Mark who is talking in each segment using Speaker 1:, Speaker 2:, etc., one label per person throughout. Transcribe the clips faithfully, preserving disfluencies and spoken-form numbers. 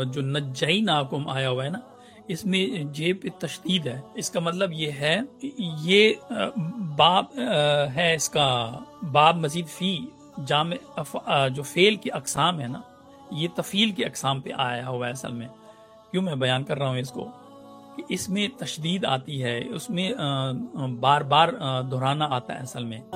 Speaker 1: جو نجیناکم آیا ہوا ہے نا، اس میں جے پہ تشدید ہے. اس کا مطلب یہ ہے یہ باب ہے، اس کا باب مزید فی جامع جو فعل کی اقسام ہے نا، یہ تفعیل کی اقسام پہ آیا ہوا ہے. اصل میں کیوں میں بیان کر رہا ہوں اس کو کہ اس میں تشدید آتی ہے، اس میں بار بار دہرانا آتا ہے اصل میں.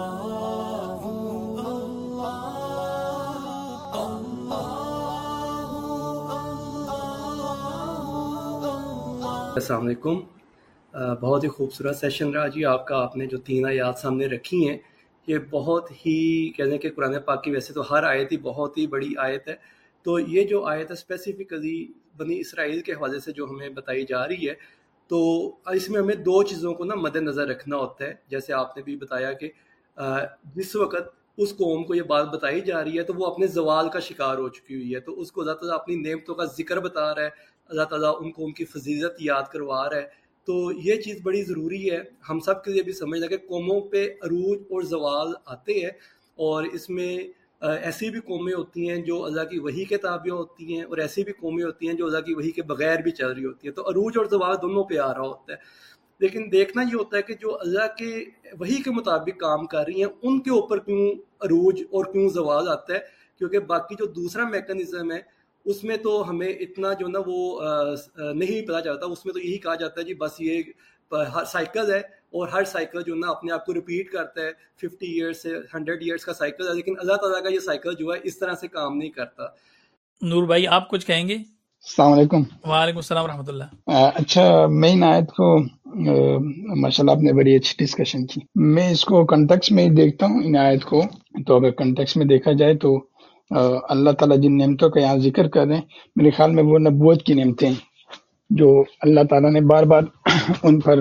Speaker 2: السلام علیکم. بہت ہی خوبصورت سیشن رہا جی آپ کا. آپ نے جو تین آیات سامنے رکھی ہیں یہ بہت ہی کہتے ہیں کہ قرآن پاک کی ویسے تو ہر آیت ہی بہت ہی بڑی آیت ہے، تو یہ جو آیت ہے اسپیسیفکلی بنی اسرائیل کے حوالے سے جو ہمیں بتائی جا رہی ہے، تو اس میں ہمیں دو چیزوں کو نا مد نظر رکھنا ہوتا ہے. جیسے آپ نے بھی بتایا کہ جس وقت اس قوم کو یہ بات بتائی جا رہی ہے تو وہ اپنے زوال کا شکار ہو چکی ہوئی ہے، تو اس کو اللہ تعالیٰ اپنی نعمتوں کا ذکر بتا رہا ہے، اللہ تعالیٰ ان کو ان کی فضیلت یاد کروا رہا ہے. تو یہ چیز بڑی ضروری ہے ہم سب کے لیے بھی سمجھنا کہ قوموں پہ عروج اور زوال آتے ہیں، اور اس میں ایسی بھی قومیں ہوتی ہیں جو اللہ کی وحی کے تابع ہوتی ہیں، اور ایسی بھی قومیں ہوتی ہیں جو اللہ کی وحی کے بغیر بھی چل رہی ہوتی ہیں. تو عروج اور زوال دونوں پہ آ رہا ہوتا ہے، لیکن دیکھنا یہ ہوتا ہے کہ جو اللہ کے وحی کے مطابق کام کر رہی ہیں ان کے اوپر کیوں عروج اور کیوں زوال آتا ہے. کیونکہ باقی جو دوسرا میکانزم ہے اس میں تو ہمیں اتنا جو نا وہ نہیں پتا چلتا. اس میں تو یہی کہا جاتا ہے جی بس یہ ہر سائیکل ہے، اور ہر سائیکل جو نا اپنے آپ کو ریپیٹ کرتا ہے، ففٹی ایئرس سے ہنڈریڈ ایئرس کا سائیکل ہے، لیکن اللہ تعالیٰ کا یہ سائیکل جو ہے اس طرح سے کام نہیں کرتا.
Speaker 1: نور بھائی آپ کچھ کہیں گے؟
Speaker 3: السلام علیکم.
Speaker 1: وعلیکم السلام ورحمۃ اللہ.
Speaker 3: اچھا، مین آیت کو ماشاء اللہ آپ نے بڑی اچھی ڈسکشن کی. میں اس کو کنٹیکس میں دیکھتا ہوں ان آیت کو. تو اگر کنٹیکس میں دیکھا جائے تو اللہ تعالیٰ جن نعمتوں کا یہاں ذکر کر رہے ہیں میرے خیال میں وہ نبوت کی نعمتیں ہیں جو اللہ تعالیٰ نے بار بار ان پر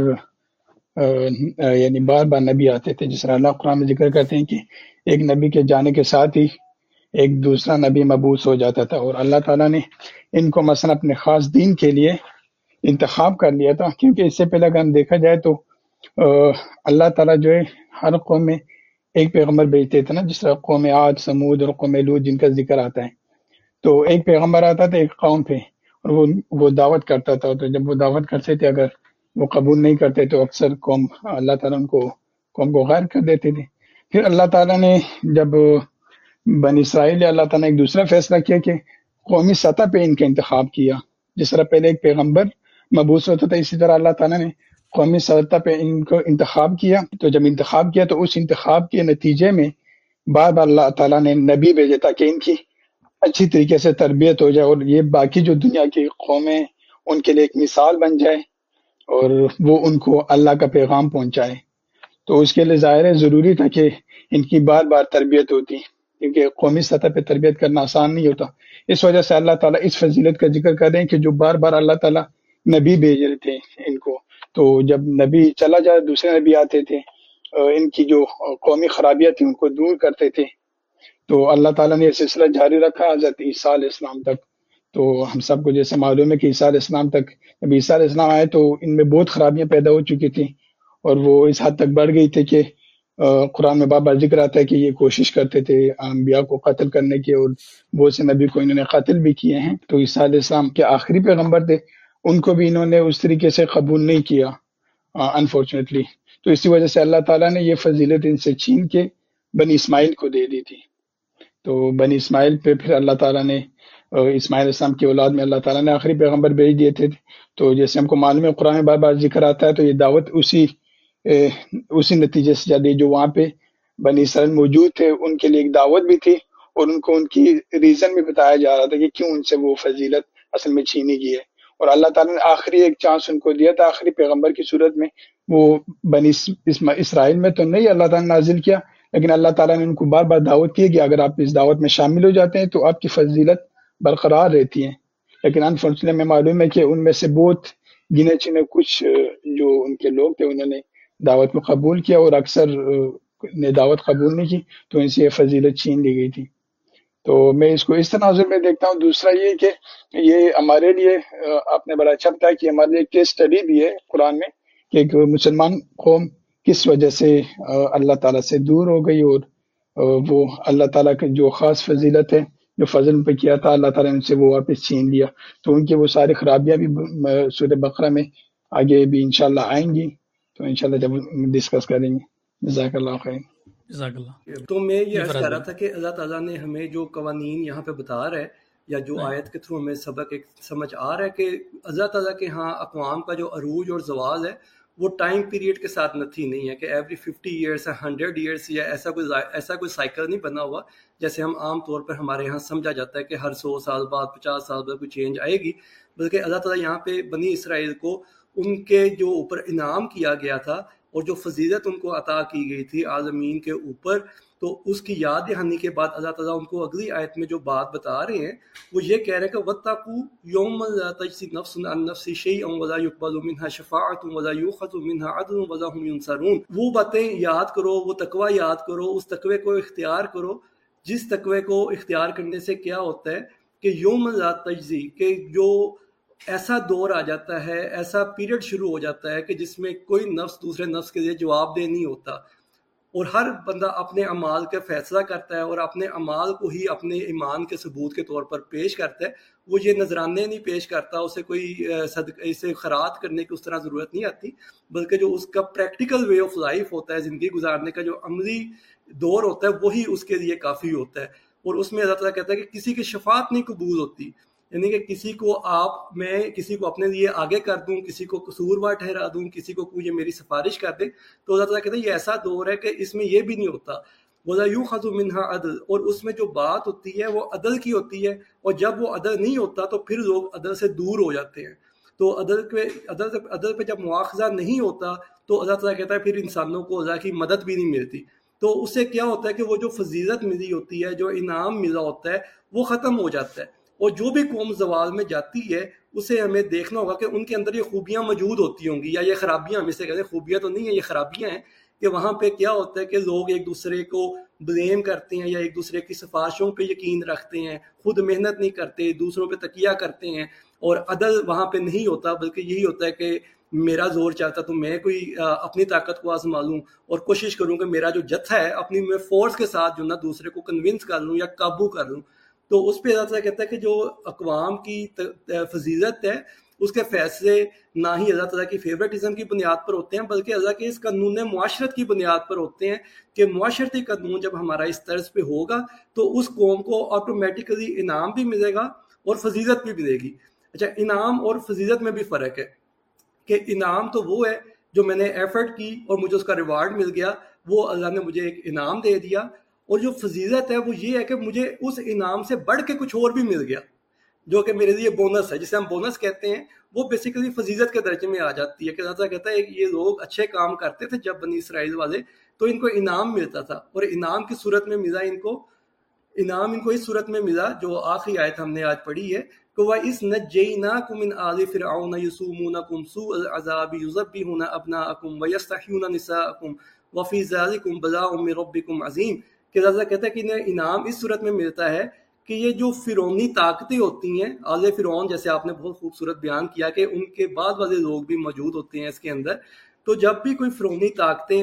Speaker 3: یعنی بار بار نبی آتے تھے. جس طرح اللہ قرآن میں ذکر کرتے ہیں کہ ایک نبی کے جانے کے ساتھ ہی ایک دوسرا نبی مبعوث ہو جاتا تھا، اور اللہ تعالیٰ نے ان کو مثلا اپنے خاص دین کے لیے انتخاب کر لیا تھا. کیونکہ اس سے پہلے اگر ہم دیکھا جائے تو اللہ تعالیٰ جو ہے ہر قوم میں ایک پیغمبر بھیجتے تھے نا، جس طرح قوم عاد، سمود اور قوم لوط جن کا ذکر آتا ہے. تو ایک پیغمبر آتا تھا ایک قوم پہ اور وہ وہ دعوت کرتا تھا. تو جب وہ دعوت کرتے تھے اگر وہ قبول نہیں کرتے تو اکثر قوم اللہ تعالیٰ ان کو قوم کو غائب کر دیتے تھے. پھر اللہ تعالیٰ نے جب بنی اسرائیل اللہ تعالیٰ نے ایک دوسرا فیصلہ کیا کہ قومی سطح پہ ان کا انتخاب کیا. جس طرح پہلے ایک پیغمبر مبعوث ہوتا تھا، اسی طرح اللہ تعالیٰ نے قومی سطح پہ ان کو انتخاب کیا. تو جب انتخاب کیا تو اس انتخاب کے نتیجے میں بار بار اللہ تعالیٰ نے نبی بھیجے تاکہ ان کی اچھی طریقے سے تربیت ہو جائے، اور یہ باقی جو دنیا کی قومیں ان کے لیے ایک مثال بن جائے اور وہ ان کو اللہ کا پیغام پہنچائے. تو اس کے لیے ظاہر ہے ضروری تھا کہ ان کی بار بار تربیت ہوتی، کیونکہ قومی سطح پہ تربیت کرنا آسان نہیں ہوتا. اس وجہ سے اللہ تعالیٰ اس فضیلت کا ذکر کر رہے ہیں کہ جو بار بار اللہ تعالیٰ نبی بھیج رہے تھے ان کو. تو جب نبی چلا جائے دوسرے نبی آتے تھے، ان کی جو قومی خرابیاں تھیں ان کو دور کرتے تھے. تو اللہ تعالیٰ نے یہ سلسلہ جاری رکھا حضرت عیسیٰ علیہ السلام تک. تو ہم سب کو جیسے معلوم ہے کہ عیسیٰ علیہ السلام تک جب عیسیٰ علیہ السلام آئے تو ان میں بہت خرابیاں پیدا ہو چکی تھیں، اور وہ اس حد تک بڑھ گئی تھی کہ قرآن میں بار بار ذکر آتا ہے کہ یہ کوشش کرتے تھے انبیاء کو قتل کرنے کی، اور بہت سے نبی کو انہوں نے قتل بھی کیے ہیں. تو عیسیٰ علیہ السلام کے آخری پیغمبر تھے، ان کو بھی انہوں نے اس طریقے سے قبول نہیں کیا انفارچونیٹلی. تو اسی وجہ سے اللہ تعالیٰ نے یہ فضیلت ان سے چھین کے بنی اسماعیل کو دے دی تھی. تو بنی اسماعیل پہ پھر اللہ تعالیٰ نے اسماعیل علیہ السلام کی اولاد میں اللہ تعالیٰ نے آخری پیغمبر بھیج دیے تھے. تو جیسے ہم کو معلوم ہے قرآن میں بار بار ذکر آتا ہے، تو یہ دعوت اسی اسی نتیجے سے جاتی، جو وہاں پہ بنی اسرائیل موجود تھے ان کے لیے ایک دعوت بھی تھی، اور ان کو ان کی ریزن بھی بتایا جا رہا تھا کہ کیوں ان سے وہ فضیلت اصل میں چھینی گئی ہے. اور اللہ تعالیٰ نے آخری ایک چانس ان کو دیا تھا آخری پیغمبر کی صورت میں. وہ بنی اسرائیل میں تو نہیں اللہ تعالیٰ نے نازل کیا، لیکن اللہ تعالیٰ نے ان کو بار بار دعوت کی کہ اگر آپ اس دعوت میں شامل ہو جاتے ہیں تو آپ کی فضیلت برقرار رہتی ہے. لیکن انفارچونیٹلی میں معلوم ہے کہ ان میں سے بہت گنے چنے کچھ جو ان کے لوگ تھے انہوں نے دعوت کو قبول کیا، اور اکثر نے دعوت قبول نہیں کی، تو ان سے یہ فضیلت چھین لی گئی تھی. تو میں اس کو اس تناظر میں دیکھتا ہوں. دوسرا یہ کہ یہ ہمارے لیے آپ نے بڑا اچھا بتایا کہ ہمارے لیے کیس اسٹڈی بھی ہے قرآن میں کہ ایک مسلمان قوم کس وجہ سے اللہ تعالیٰ سے دور ہو گئی، اور وہ اللہ تعالیٰ کی جو خاص فضیلت ہے جو فضل پہ کیا تھا اللہ تعالیٰ نے ان سے وہ واپس چھین لیا. تو ان کی وہ ساری خرابیاں بھی سورہ بقرہ میں آگے بھی انشاءاللہ آئیں گی، تو انشاءاللہ جب ڈسکس کریں گے. جزاک اللہ خیر.
Speaker 1: جزاک اللہ.
Speaker 2: تو میں
Speaker 1: جی
Speaker 2: یہ عرض
Speaker 1: فراز
Speaker 2: کر رہا
Speaker 1: بھائی.
Speaker 2: تھا کہ اللہ تعالیٰ نے ہمیں جو قوانین یہاں پہ بتا رہا ہے یا جو
Speaker 1: نہیں.
Speaker 2: آیت کے تھرو ہمیں سبق ایک سمجھ آ رہا ہے کہ اللہ تعالیٰ کے ہاں اقوام کا جو عروج اور زوال ہے وہ ٹائم پیریڈ کے ساتھ نتھی نہیں ہے کہ every fifty years hundred years یا ایسا کوئی ایسا کوئی سائیکل نہیں بنا ہوا جیسے ہم عام طور پر ہمارے یہاں سمجھا جاتا ہے کہ ہر سو سال بعد پچاس سال بعد کوئی چینج آئے گی، بلکہ اللہ تعالیٰ یہاں پہ بنی اسرائیل کو ان کے جو اوپر انعام کیا گیا تھا اور جو فضیلت ان کو عطا کی گئی تھی عالمین کے اوپر، تو اس کی یاد دہانی کے بعد اللہ تعالیٰ ان کو اگلی آیت میں جو بات بتا رہے ہیں وہ یہ کہہ رہے ہیں کہ وَاتَّقُوا يَوْمًا لَا تَجْزِي نَفْسٌ عَن نَفْسٍ شَيْئًا وَلَا يُقْبَلُ مِنْهَا شَفَاعَةٌ وَلَا يُؤْخَذُ مِنْهَا عَدْلٌ وَلَا هُمْ يُنصَرُونَ. وہ باتیں یاد کرو، وہ تقوی یاد کرو، اس تقوی کو اختیار کرو جس تقوی کو اختیار کرنے سے کیا ہوتا ہے کہ یوم لا تجزی، کہ جو ایسا دور آ جاتا ہے، ایسا پیریڈ شروع ہو جاتا ہے کہ جس میں کوئی نفس دوسرے نفس کے لیے جواب دہ نہیں ہوتا، اور ہر بندہ اپنے اعمال کا فیصلہ کرتا ہے اور اپنے اعمال کو ہی اپنے ایمان کے ثبوت کے طور پر پیش کرتا ہے. وہ یہ نذرانے نہیں پیش کرتا، اسے کوئی صدقہ اسے خیرات کرنے کی اس طرح ضرورت نہیں آتی، بلکہ جو اس کا پریکٹیکل وے آف لائف ہوتا ہے، زندگی گزارنے کا جو عملی دور ہوتا ہے وہی اس کے لیے کافی ہوتا ہے. اور اس میں اللہ تعالیٰ کہتا ہے کہ کسی کی شفاعت نہیں قبول ہوتی، یعنی کہ کسی کو آپ میں کسی کو اپنے لیے آگے کر دوں، کسی کو قصوروار ٹھہرا دوں، کسی کو کوئی میری سفارش کر دے، تو اللہ تعالیٰ کہتے ہیں یہ ایسا دور ہے کہ اس میں یہ بھی نہیں ہوتا. وَلَا يُؤْخَذُ مِنْهَا عَدْلٌ، اور اس میں جو بات ہوتی ہے وہ عدل کی ہوتی ہے، اور جب وہ عدل نہیں ہوتا تو پھر لوگ عدل سے دور ہو جاتے ہیں. تو عدل پہ عدل عدل پہ جب مواخذہ نہیں ہوتا تو اللہ تعالیٰ کہتا ہے پھر انسانوں کو اللہ کی مدد بھی نہیں ملتی. تو اس سے کیا ہوتا ہے کہ وہ جو فضیلت ملی ہوتی ہے، جو انعام ملا ہوتا ہے، وہ ختم ہو جاتا ہے. اور جو بھی قوم زوال میں جاتی ہے اسے ہمیں دیکھنا ہوگا کہ ان کے اندر یہ خوبیاں موجود ہوتی ہوں گی، یا یہ خرابیاں، ہم اسے کہتے ہیں خوبیاں تو نہیں ہیں، یہ خرابیاں ہیں کہ وہاں پہ کیا ہوتا ہے کہ لوگ ایک دوسرے کو بلیم کرتے ہیں یا ایک دوسرے کی سفارشوں پہ یقین رکھتے ہیں، خود محنت نہیں کرتے، دوسروں پہ تکیہ کرتے ہیں، اور عدل وہاں پہ نہیں ہوتا، بلکہ یہی ہوتا ہے کہ میرا زور چاہتا تو میں کوئی اپنی طاقت کو آزما لوں اور کوشش کروں کہ میرا جو جتھا ہے اپنی میں فورس کے ساتھ جو نا دوسرے کو کنونس کر لوں یا قابو کر لوں. تو اس پہ اللہ تعالیٰ کہتا ہے کہ جو اقوام کی فضیلت ہے اس کے فیصلے نہ ہی اللہ تعالیٰ کی فیوریٹزم کی بنیاد پر ہوتے ہیں، بلکہ اللہ کے اس قانون معاشرت کی بنیاد پر ہوتے ہیں کہ معاشرتی قانون جب ہمارا اس طرز پہ ہوگا تو اس قوم کو آٹومیٹیکلی انعام بھی ملے گا اور فضیلت بھی ملے گی. اچھا، انعام اور فضیلت میں بھی فرق ہے کہ انعام تو وہ ہے جو میں نے ایفرٹ کی اور مجھے اس کا ریوارڈ مل گیا، وہ اللہ نے مجھے ایک انعام دے دیا، اور جو فضیلت ہے وہ یہ ہے کہ مجھے اس انعام سے بڑھ کے کچھ اور بھی مل گیا جو کہ میرے لیے بونس ہے، جسے ہم بونس کہتے ہیں. وہ بیسیکلی فضیلت کے درجے میں آ جاتی ہے کہ اللہ تعالیٰ کہتا ہے کہ یہ لوگ اچھے کام کرتے تھے جب بنی اسرائیل والے، تو ان کو انعام ملتا تھا، اور انعام کی صورت میں ملا ان کو انعام ان کو اس صورت میں ملا جو آخری آیت ہم نے آج پڑھی ہے کہ وَإِذْ نَجَّيْنَاكُم مِّنْ آلِ فِرْعَوْنَ يَسُومُونَكُمْ سُوءَ الْعَذَابِ يُذَبِّحُونَ أَبْنَاءَكُمْ وَيَسْتَحْيُونَ نِسَاءَكُمْ وَفِي ذَلِكُمْ بَلَاءٌ مِّن رَّبِّكُمْ عَظِيمٌ. کہ اللہ کہتا ہے کہ انہیں انعام اس صورت میں ملتا ہے کہ یہ جو فرعونی طاقتیں ہوتی ہیں، آل فرعون جیسے آپ نے بہت خوبصورت بیان کیا کہ ان کے بعد والے لوگ بھی موجود ہوتے ہیں اس کے اندر، تو جب بھی کوئی فرعونی طاقتیں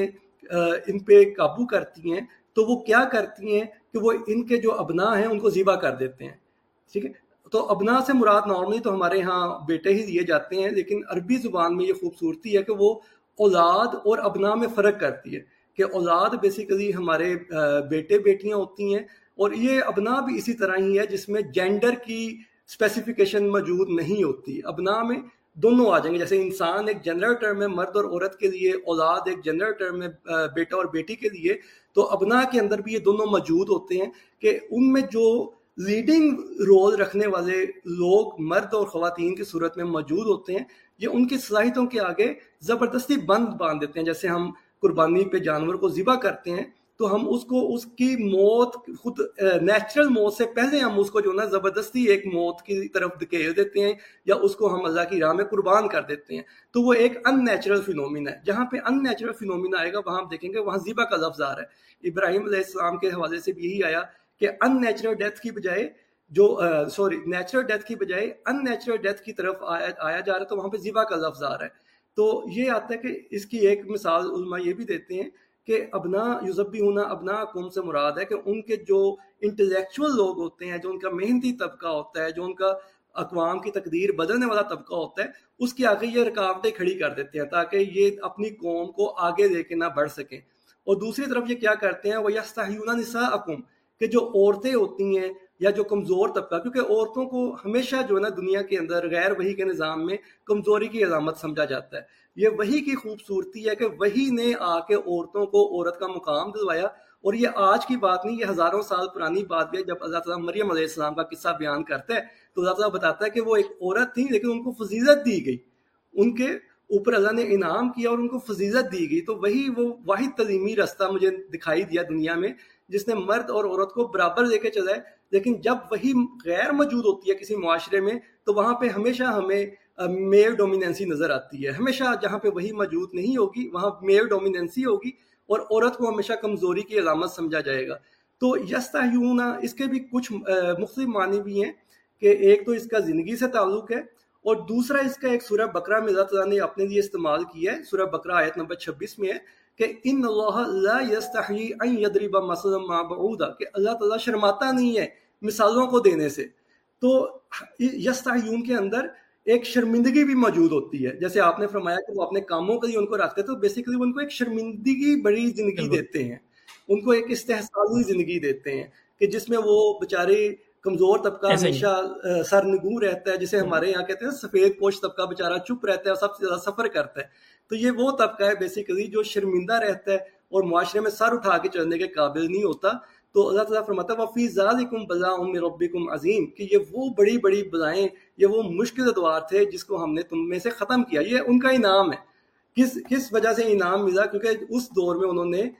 Speaker 2: ان پہ قابو کرتی ہیں تو وہ کیا کرتی ہیں کہ وہ ان کے جو ابناء ہیں ان کو ذبح کر دیتے ہیں. ٹھیک ہے، تو ابناء سے مراد نارملی تو ہمارے ہاں بیٹے ہی لیے جاتے ہیں، لیکن عربی زبان میں یہ خوبصورتی ہے کہ وہ اولاد اور ابناء میں فرق کرتی ہے کہ اولاد بیسیکلی ہمارے بیٹے بیٹیاں ہوتی ہیں، اور یہ ابناء بھی اسی طرح ہی ہے جس میں جینڈر کی اسپیسیفیکیشن موجود نہیں ہوتی. ابناء میں دونوں آ جائیں گے، جیسے انسان ایک جنرل ٹرم ہے مرد اور عورت کے لیے، اولاد ایک جنرل ٹرم ہے بیٹا اور بیٹی کے لیے، تو ابناء کے اندر بھی یہ دونوں موجود ہوتے ہیں کہ ان میں جو لیڈنگ رول رکھنے والے لوگ مرد اور خواتین کی صورت میں موجود ہوتے ہیں، یہ ان کی صلاحیتوں کے آگے زبردستی بند باندھ دیتے ہیں. جیسے ہم قربانی پہ جانور کو ذبح کرتے ہیں تو ہم اس کو اس کی موت خود نیچرل موت سے پہلے ہم اس کو جو نا زبردستی ایک موت کی طرف دھکیل دیتے ہیں یا اس کو ہم اللہ کی راہ میں قربان کر دیتے ہیں. تو وہ ایک ان نیچرل فینومینا ہے. جہاں پہ ان نیچرل فینومینا آئے گا وہاں ہم دیکھیں گے وہاں ذبح کا لفظ آ رہا ہے. ابراہیم علیہ السلام کے حوالے سے بھی یہی آیا کہ ان نیچرل ڈیتھ کی بجائے جو سوری نیچرل ڈیتھ کی بجائے ان نیچرل ڈیتھ کی طرف آیا آیا جا رہا ہے، تو وہاں پہ ذبح کا لفظ آ رہا ہے. تو یہ آتا ہے کہ اس کی ایک مثال علماء یہ بھی دیتے ہیں کہ ابنا یذبحون ابناءکم سے مراد ہے کہ ان کے جو انٹلیکچوئل لوگ ہوتے ہیں، جو ان کا محنتی طبقہ ہوتا ہے، جو ان کا اقوام کی تقدیر بدلنے والا طبقہ ہوتا ہے، اس کے آگے یہ رکاوٹیں کھڑی کر دیتے ہیں تاکہ یہ اپنی قوم کو آگے لے کے نہ بڑھ سکیں. اور دوسری طرف یہ کیا کرتے ہیں، وَيَسْتَحْيُونَ نِسَاءَكُمْ، کہ جو عورتیں ہوتی ہیں یا جو کمزور طبقہ، کیونکہ عورتوں کو ہمیشہ جو ہے نا دنیا کے اندر غیر وحی کے نظام میں کمزوری کی علامت سمجھا جاتا ہے. یہ وحی کی خوبصورتی ہے کہ وحی نے آ کے عورتوں کو عورت کا مقام دلوایا. اور یہ آج کی بات نہیں، یہ ہزاروں سال پرانی بات بھی ہے. جب اللہ تعالیٰ مریم علیہ السلام کا قصہ بیان کرتا ہے تو اللہ تعالیٰ بتاتا ہے کہ وہ ایک عورت تھی لیکن ان کو فضیلت دی گئی، ان کے اوپر اللہ نے انعام کیا اور ان کو فضیلت دی گئی. تو وہی وہ واحد تعلیمی راستہ مجھے دکھائی دیا دنیا میں جس نے مرد اور عورت کو برابر لے کے چلا ہے. لیکن جب وہی غیر موجود ہوتی ہے کسی معاشرے میں تو وہاں پہ ہمیشہ ہمیں میل ڈومیننسی نظر آتی ہے. ہمیشہ جہاں پہ وہی موجود نہیں ہوگی وہاں میل ڈومیننسی ہوگی اور عورت کو ہمیشہ کمزوری کی علامت سمجھا جائے گا. تو یستحیون اس کے بھی کچھ مختلف معنی بھی ہیں کہ ایک تو اس کا زندگی سے تعلق ہے اور دوسرا اس کا ایک سورہ بقرہ میں اللہ تعالیٰ نے اپنے لیے استعمال کیا ہے. سورہ بقرہ آیت نمبر چھبیس میں ہے کہ ان اللہ لا یستحیی ان یضرب مثلا ما بعوضہ، کہ اللہ تعالیٰ شرماتا نہیں ہے مثالوں کو دینے سے. تو یستحیون کے اندر ایک شرمندگی بھی موجود ہوتی ہے. جیسے آپ نے فرمایا کہ وہ اپنے کاموں کے لیے ان کو رکھتے تو بیسیکلی وہ ان کو ایک شرمندگی بڑی زندگی دیتے ہیں، ان کو ایک استحصالی زندگی دیتے ہیں کہ جس میں وہ بیچارے کمزور طبقہ ہمیشہ سرنگوں رہتا ہے، جسے ہمارے یہاں کہتے ہیں سفید پوش طبقہ بیچارہ چپ رہتا ہے اور سب سے زیادہ سفر کرتا ہے. تو یہ وہ طبقہ ہے بیسیکلی جو شرمندہ رہتا ہے اور معاشرے میں سر اٹھا کے چلنے کے قابل نہیں ہوتا. تو اللہ تعالیٰ فرماتا ہے وَفِي ذَلِكُمْ بَلَاءٌ مِّن رَبِّكُمْ عَظِيمٌ، کہ یہ وہ بڑی بڑی بلائیں، یہ وہ مشکل ادوار تھے جس کو ہم نے تم میں سے ختم کیا. یہ ان کا انعام ہے. کس کس وجہ سے انعام ملا؟ کیونکہ اس دور میں انہوں نے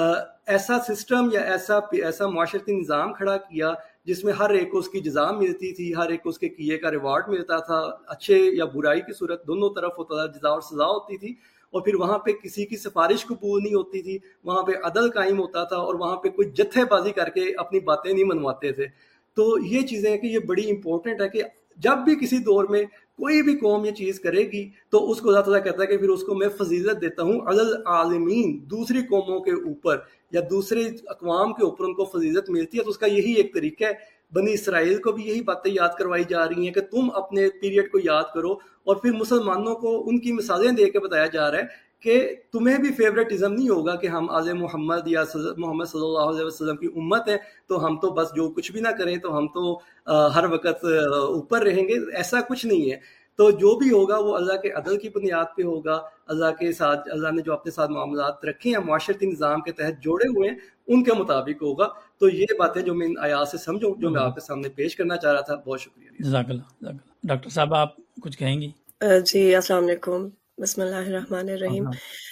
Speaker 2: ایسا سسٹم یا ایسا ایسا معاشرتی نظام کھڑا کیا جس میں ہر ایک کو اس کی جزا ملتی تھی، ہر ایک کو اس کے کیے کا ریوارڈ ملتا تھا، اچھے یا برائی کی صورت دونوں طرف ہوتا تھا، جزا اور سزا ہوتی تھی. اور پھر وہاں پہ کسی کی سفارش قبول نہیں ہوتی تھی، وہاں پہ عدل قائم ہوتا تھا اور وہاں پہ کوئی جتھے بازی کر کے اپنی باتیں نہیں منواتے تھے. تو یہ چیزیں ہیں کہ یہ بڑی امپورٹنٹ ہے کہ جب بھی کسی دور میں کوئی بھی قوم یہ چیز کرے گی تو اس کو اللہ تعالیٰ کہتا ہے کہ پھر اس کو میں فضیلت دیتا ہوں علی العالمین، دوسری قوموں کے اوپر یا دوسرے اقوام کے اوپر ان کو فضیلت ملتی ہے. تو اس کا یہی ایک طریقہ ہے. بنی اسرائیل کو بھی یہی باتیں یاد کروائی جا رہی ہیں کہ تم اپنے پیریڈ کو یاد کرو، اور پھر مسلمانوں کو ان کی مثالیں دے کے بتایا جا رہا ہے کہ تمہیں بھی فیوریٹزم نہیں ہوگا کہ ہم آل محمد یا محمد صلی اللہ علیہ وسلم کی امت ہیں تو ہم تو بس جو کچھ بھی نہ کریں تو ہم تو ہر وقت اوپر رہیں گے. ایسا کچھ نہیں ہے. تو جو بھی ہوگا وہ اللہ کے عدل کی بنیاد پہ ہوگا، اللہ کے ساتھ اللہ نے جو اپنے ساتھ معاملات رکھے ہیں معاشرتی نظام کے تحت جوڑے ہوئے ہیں ان کے مطابق ہوگا. تو یہ باتیں جو میں ان آیات سے سمجھوں جو میں آپ کے سامنے پیش کرنا چاہ رہا تھا. بہت شکریہ.
Speaker 1: جزاک اللہ. ڈاکٹر صاحب آپ کچھ کہیں گی؟
Speaker 4: جی السلام علیکم. بسم اللہ الرحمن الرحیم.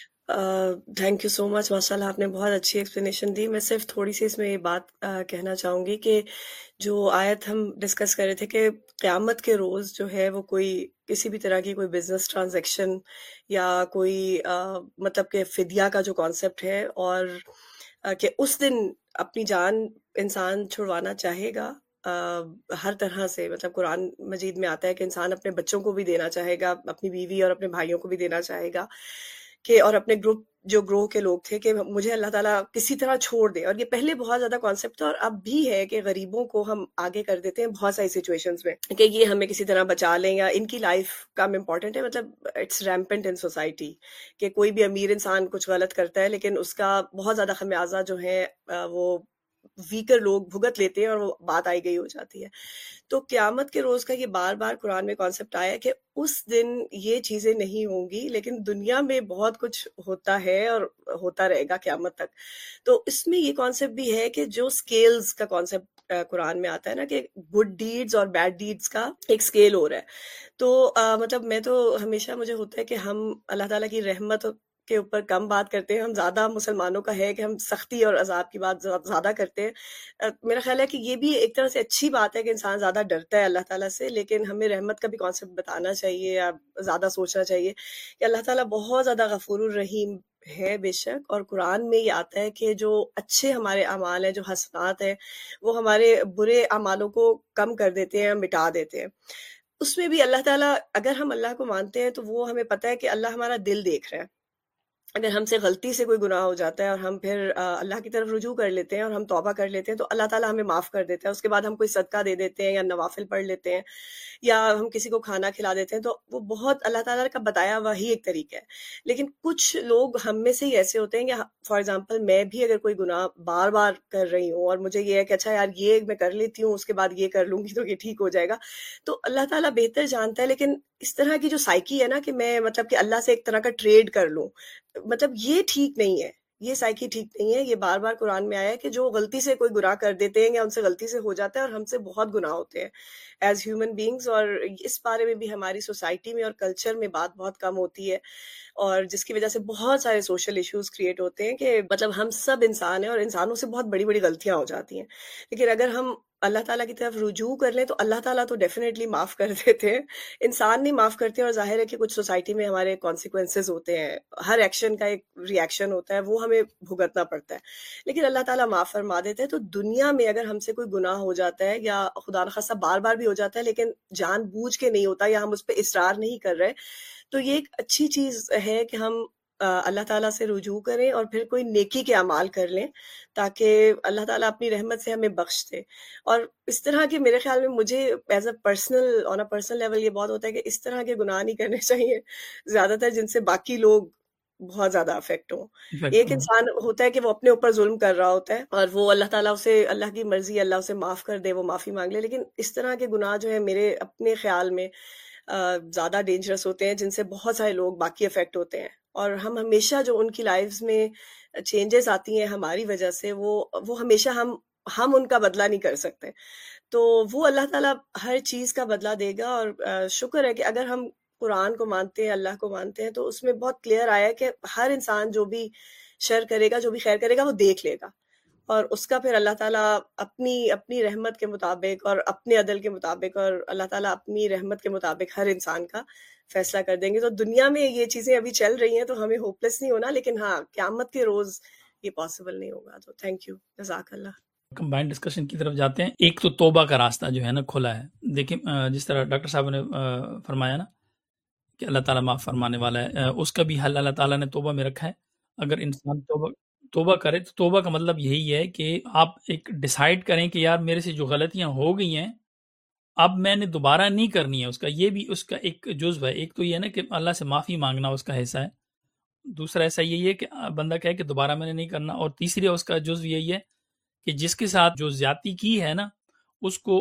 Speaker 4: Thank you so much. ماشاء اللہ آپ نے بہت اچھی ایکسپلینیشن دی. میں صرف تھوڑی سی اس میں یہ بات کہنا چاہوں گی کہ جو آیت ہم ڈسکس کر رہے تھے کہ قیامت کے روز جو ہے وہ کوئی کسی بھی طرح کی کوئی بزنس ٹرانزیکشن یا کوئی مطلب کہ فدیہ کا جو کانسیپٹ ہے، اور کہ اس دن اپنی جان انسان چھڑوانا چاہے گا ہر طرح سے. مطلب قرآن مجید میں آتا ہے کہ انسان اپنے بچوں کو بھی دینا چاہے گا، اپنی بیوی اور اپنے بھائیوں کو بھی دینا چاہے گا، کہ اور اپنے گروپ جو گروہ کے لوگ تھے کہ مجھے اللہ تعالیٰ کسی طرح چھوڑ دے. اور یہ پہلے بہت زیادہ کانسیپٹ تھا اور اب بھی ہے کہ غریبوں کو ہم آگے کر دیتے ہیں بہت ساری سچویشنز میں کہ یہ ہمیں کسی طرح بچا لیں یا ان کی لائف کم امپورٹنٹ ہے. مطلب اٹس ریمپنٹ ان سوسائٹی کہ کوئی بھی امیر انسان کچھ غلط کرتا ہے لیکن اس کا بہت زیادہ خمیازہ جو ہے وہ ویکر لوگ بھگت لیتے ہیں اور وہ بات آئی گئی ہو جاتی ہے. تو قیامت کے روز کا یہ بار بار قرآن میں کانسیپٹ آیا ہے کہ اس دن یہ چیزیں نہیں ہوں گی، لیکن دنیا میں بہت کچھ ہوتا ہے اور ہوتا رہے گا قیامت تک. تو اس میں یہ کانسیپٹ بھی ہے کہ جو اسکیلز کا کانسیپٹ قرآن میں آتا ہے نا کہ گڈ ڈیڈز اور بیڈ ڈیڈز کا ایک اسکیل ہو رہا ہے. تو آ, مطلب میں تو ہمیشہ مجھے ہوتا ہے کہ ہم اللہ تعالیٰ کی رحمت کے اوپر کم بات کرتے ہیں. ہم زیادہ مسلمانوں کا ہے کہ ہم سختی اور عذاب کی بات زیادہ کرتے ہیں. میرا خیال ہے کہ یہ بھی ایک طرح سے اچھی بات ہے کہ انسان زیادہ ڈرتا ہے اللہ تعالیٰ سے، لیکن ہمیں رحمت کا بھی کانسیپٹ بتانا چاہیے یا زیادہ سوچنا چاہیے کہ اللہ تعالیٰ بہت زیادہ غفور الرحیم ہے بے شک. اور قرآن میں یہ آتا ہے کہ جو اچھے ہمارے اعمال ہیں، جو حسنات ہیں، وہ ہمارے برے اعمالوں کو کم کر دیتے ہیں، مٹا دیتے ہیں. اس میں بھی اللہ تعالیٰ، اگر ہم اللہ کو مانتے ہیں تو وہ ہمیں پتہ ہے کہ اللہ ہمارا دل دیکھ رہا ہے. اگر ہم سے غلطی سے کوئی گناہ ہو جاتا ہے اور ہم پھر اللہ کی طرف رجوع کر لیتے ہیں اور ہم توبہ کر لیتے ہیں تو اللہ تعالیٰ ہمیں معاف کر دیتا ہے. اس کے بعد ہم کوئی صدقہ دے دیتے ہیں یا نوافل پڑھ لیتے ہیں یا ہم کسی کو کھانا کھلا دیتے ہیں تو وہ بہت اللہ تعالیٰ کا بتایا ہوا ہی ایک طریقہ ہے. لیکن کچھ لوگ ہم میں سے ہی ایسے ہوتے ہیں کہ فار ایگزامپل میں بھی اگر کوئی گناہ بار بار کر رہی ہوں اور مجھے یہ ہے کہ اچھا یار یہ میں کر لیتی ہوں اس کے بعد یہ کر لوں گی تو یہ ٹھیک ہو جائے گا, تو اللہ تعالیٰ بہتر جانتا ہے. لیکن اس طرح کی جو سائیکی ہے نا کہ میں مطلب کہ اللہ سے ایک طرح کا ٹریڈ کر لوں, مطلب یہ ٹھیک نہیں ہے, یہ سائیکی ٹھیک نہیں ہے. یہ بار بار قرآن میں آیا ہے کہ جو غلطی سے کوئی گناہ کر دیتے ہیں یا ان سے غلطی سے ہو جاتا ہے, اور ہم سے بہت گناہ ہوتے ہیں ایز ہیومن بینگز, اور اس بارے میں بھی ہماری سوسائٹی میں اور کلچر میں بات بہت کم ہوتی ہے, اور جس کی وجہ سے بہت سارے سوشل ایشوز کریٹ ہوتے ہیں کہ مطلب ہم سب انسان ہیں اور انسانوں سے بہت بڑی بڑی غلطیاں ہو جاتی ہیں. لیکن اگر ہم اللہ تعالیٰ کی طرف رجوع کر لیں تو اللہ تعالیٰ تو ڈیفینیٹلی معاف کر دیتے ہیں, انسان نہیں معاف کرتے. اور ظاہر ہے کہ کچھ سوسائٹی میں ہمارے کانسیکوینسز ہوتے ہیں, ہر ایکشن کا ایک ری ایکشن ہوتا ہے, وہ ہمیں بھگتنا پڑتا ہے. لیکن اللہ تعالیٰ معاف فرما دیتے ہیں. تو دنیا میں اگر ہم سے کوئی گناہ ہو جاتا ہے یا خدا نخواستہ بار بار بھی ہو جاتا ہے لیکن جان بوجھ کے نہیں ہوتا یا ہم اس پہ اصرار نہیں کر رہے, تو یہ ایک اچھی چیز ہے کہ ہم اللہ تعالیٰ سے رجوع کریں اور پھر کوئی نیکی کے اعمال کر لیں تاکہ اللہ تعالیٰ اپنی رحمت سے ہمیں بخش دے. اور اس طرح کے میرے خیال میں مجھے as a personal on a personal level یہ بہت ہوتا ہے کہ اس طرح کے گناہ نہیں کرنے چاہیے زیادہ تر جن سے باقی لوگ بہت زیادہ افیکٹ ہوں. ایک انسان ہوتا ہے کہ وہ اپنے اوپر ظلم کر رہا ہوتا ہے اور وہ اللہ تعالیٰ اسے, اللہ کی مرضی اللہ اسے معاف کر دے, وہ معافی مانگ لے. لیکن اس طرح کے گناہ جو ہے میرے اپنے خیال میں زیادہ ڈینجرس ہوتے ہیں جن سے بہت سارے لوگ باقی افیکٹ ہوتے ہیں, اور ہم ہمیشہ جو ان کی لائفز میں چینجز آتی ہیں ہماری وجہ سے وہ وہ ہمیشہ ہم ہم ان کا بدلہ نہیں کر سکتے. تو وہ اللہ تعالیٰ ہر چیز کا بدلہ دے گا. اور شکر ہے کہ اگر ہم قرآن کو مانتے ہیں, اللہ کو مانتے ہیں, تو اس میں بہت کلیئر آیا ہے کہ ہر انسان جو بھی شر کرے گا, جو بھی خیر کرے گا, وہ دیکھ لے گا, اور اس کا پھر اللہ تعالیٰ اپنی اپنی رحمت کے مطابق اور اپنے عدل کے مطابق اور اللہ تعالیٰ اپنی رحمت کے مطابق ہر انسان کا فیصلہ کر دیں گے. تو دنیا میں یہ چیزیں ابھی چل رہی ہیں تو ہمیں ہوپلیس نہیں ہونا, لیکن ہاں قیامت کے روز یہ پاسبل نہیں ہوگا. تو تھینک یو, جزاک اللہ.
Speaker 1: کمبائنڈ ڈسکشن کی طرف جاتے ہیں. ایک تو توبہ کا راستہ جو ہے نا کھلا ہے. دیکھیں جس طرح ڈاکٹر صاحب نے فرمایا نا کہ اللہ تعالیٰ معاف فرمانے والا ہے, اس کا بھی حل اللہ تعالیٰ نے توبہ میں رکھا ہے. اگر انسان توبہ توبہ کرے تو توبہ کا مطلب یہی ہے کہ آپ ایک ڈیسائیڈ کریں کہ یار میرے سے جو غلطیاں ہو گئی ہیں اب میں نے دوبارہ نہیں کرنی ہے. اس کا یہ بھی اس کا ایک جزو ہے. ایک تو یہ ہے نا کہ اللہ سے معافی مانگنا اس کا حصہ ہے, دوسرا ایسا یہی ہے کہ بندہ کہے کہ دوبارہ میں نے نہیں کرنا, اور تیسری اس کا جزو یہی ہے کہ جس کے ساتھ جو زیادتی کی ہے نا اس کو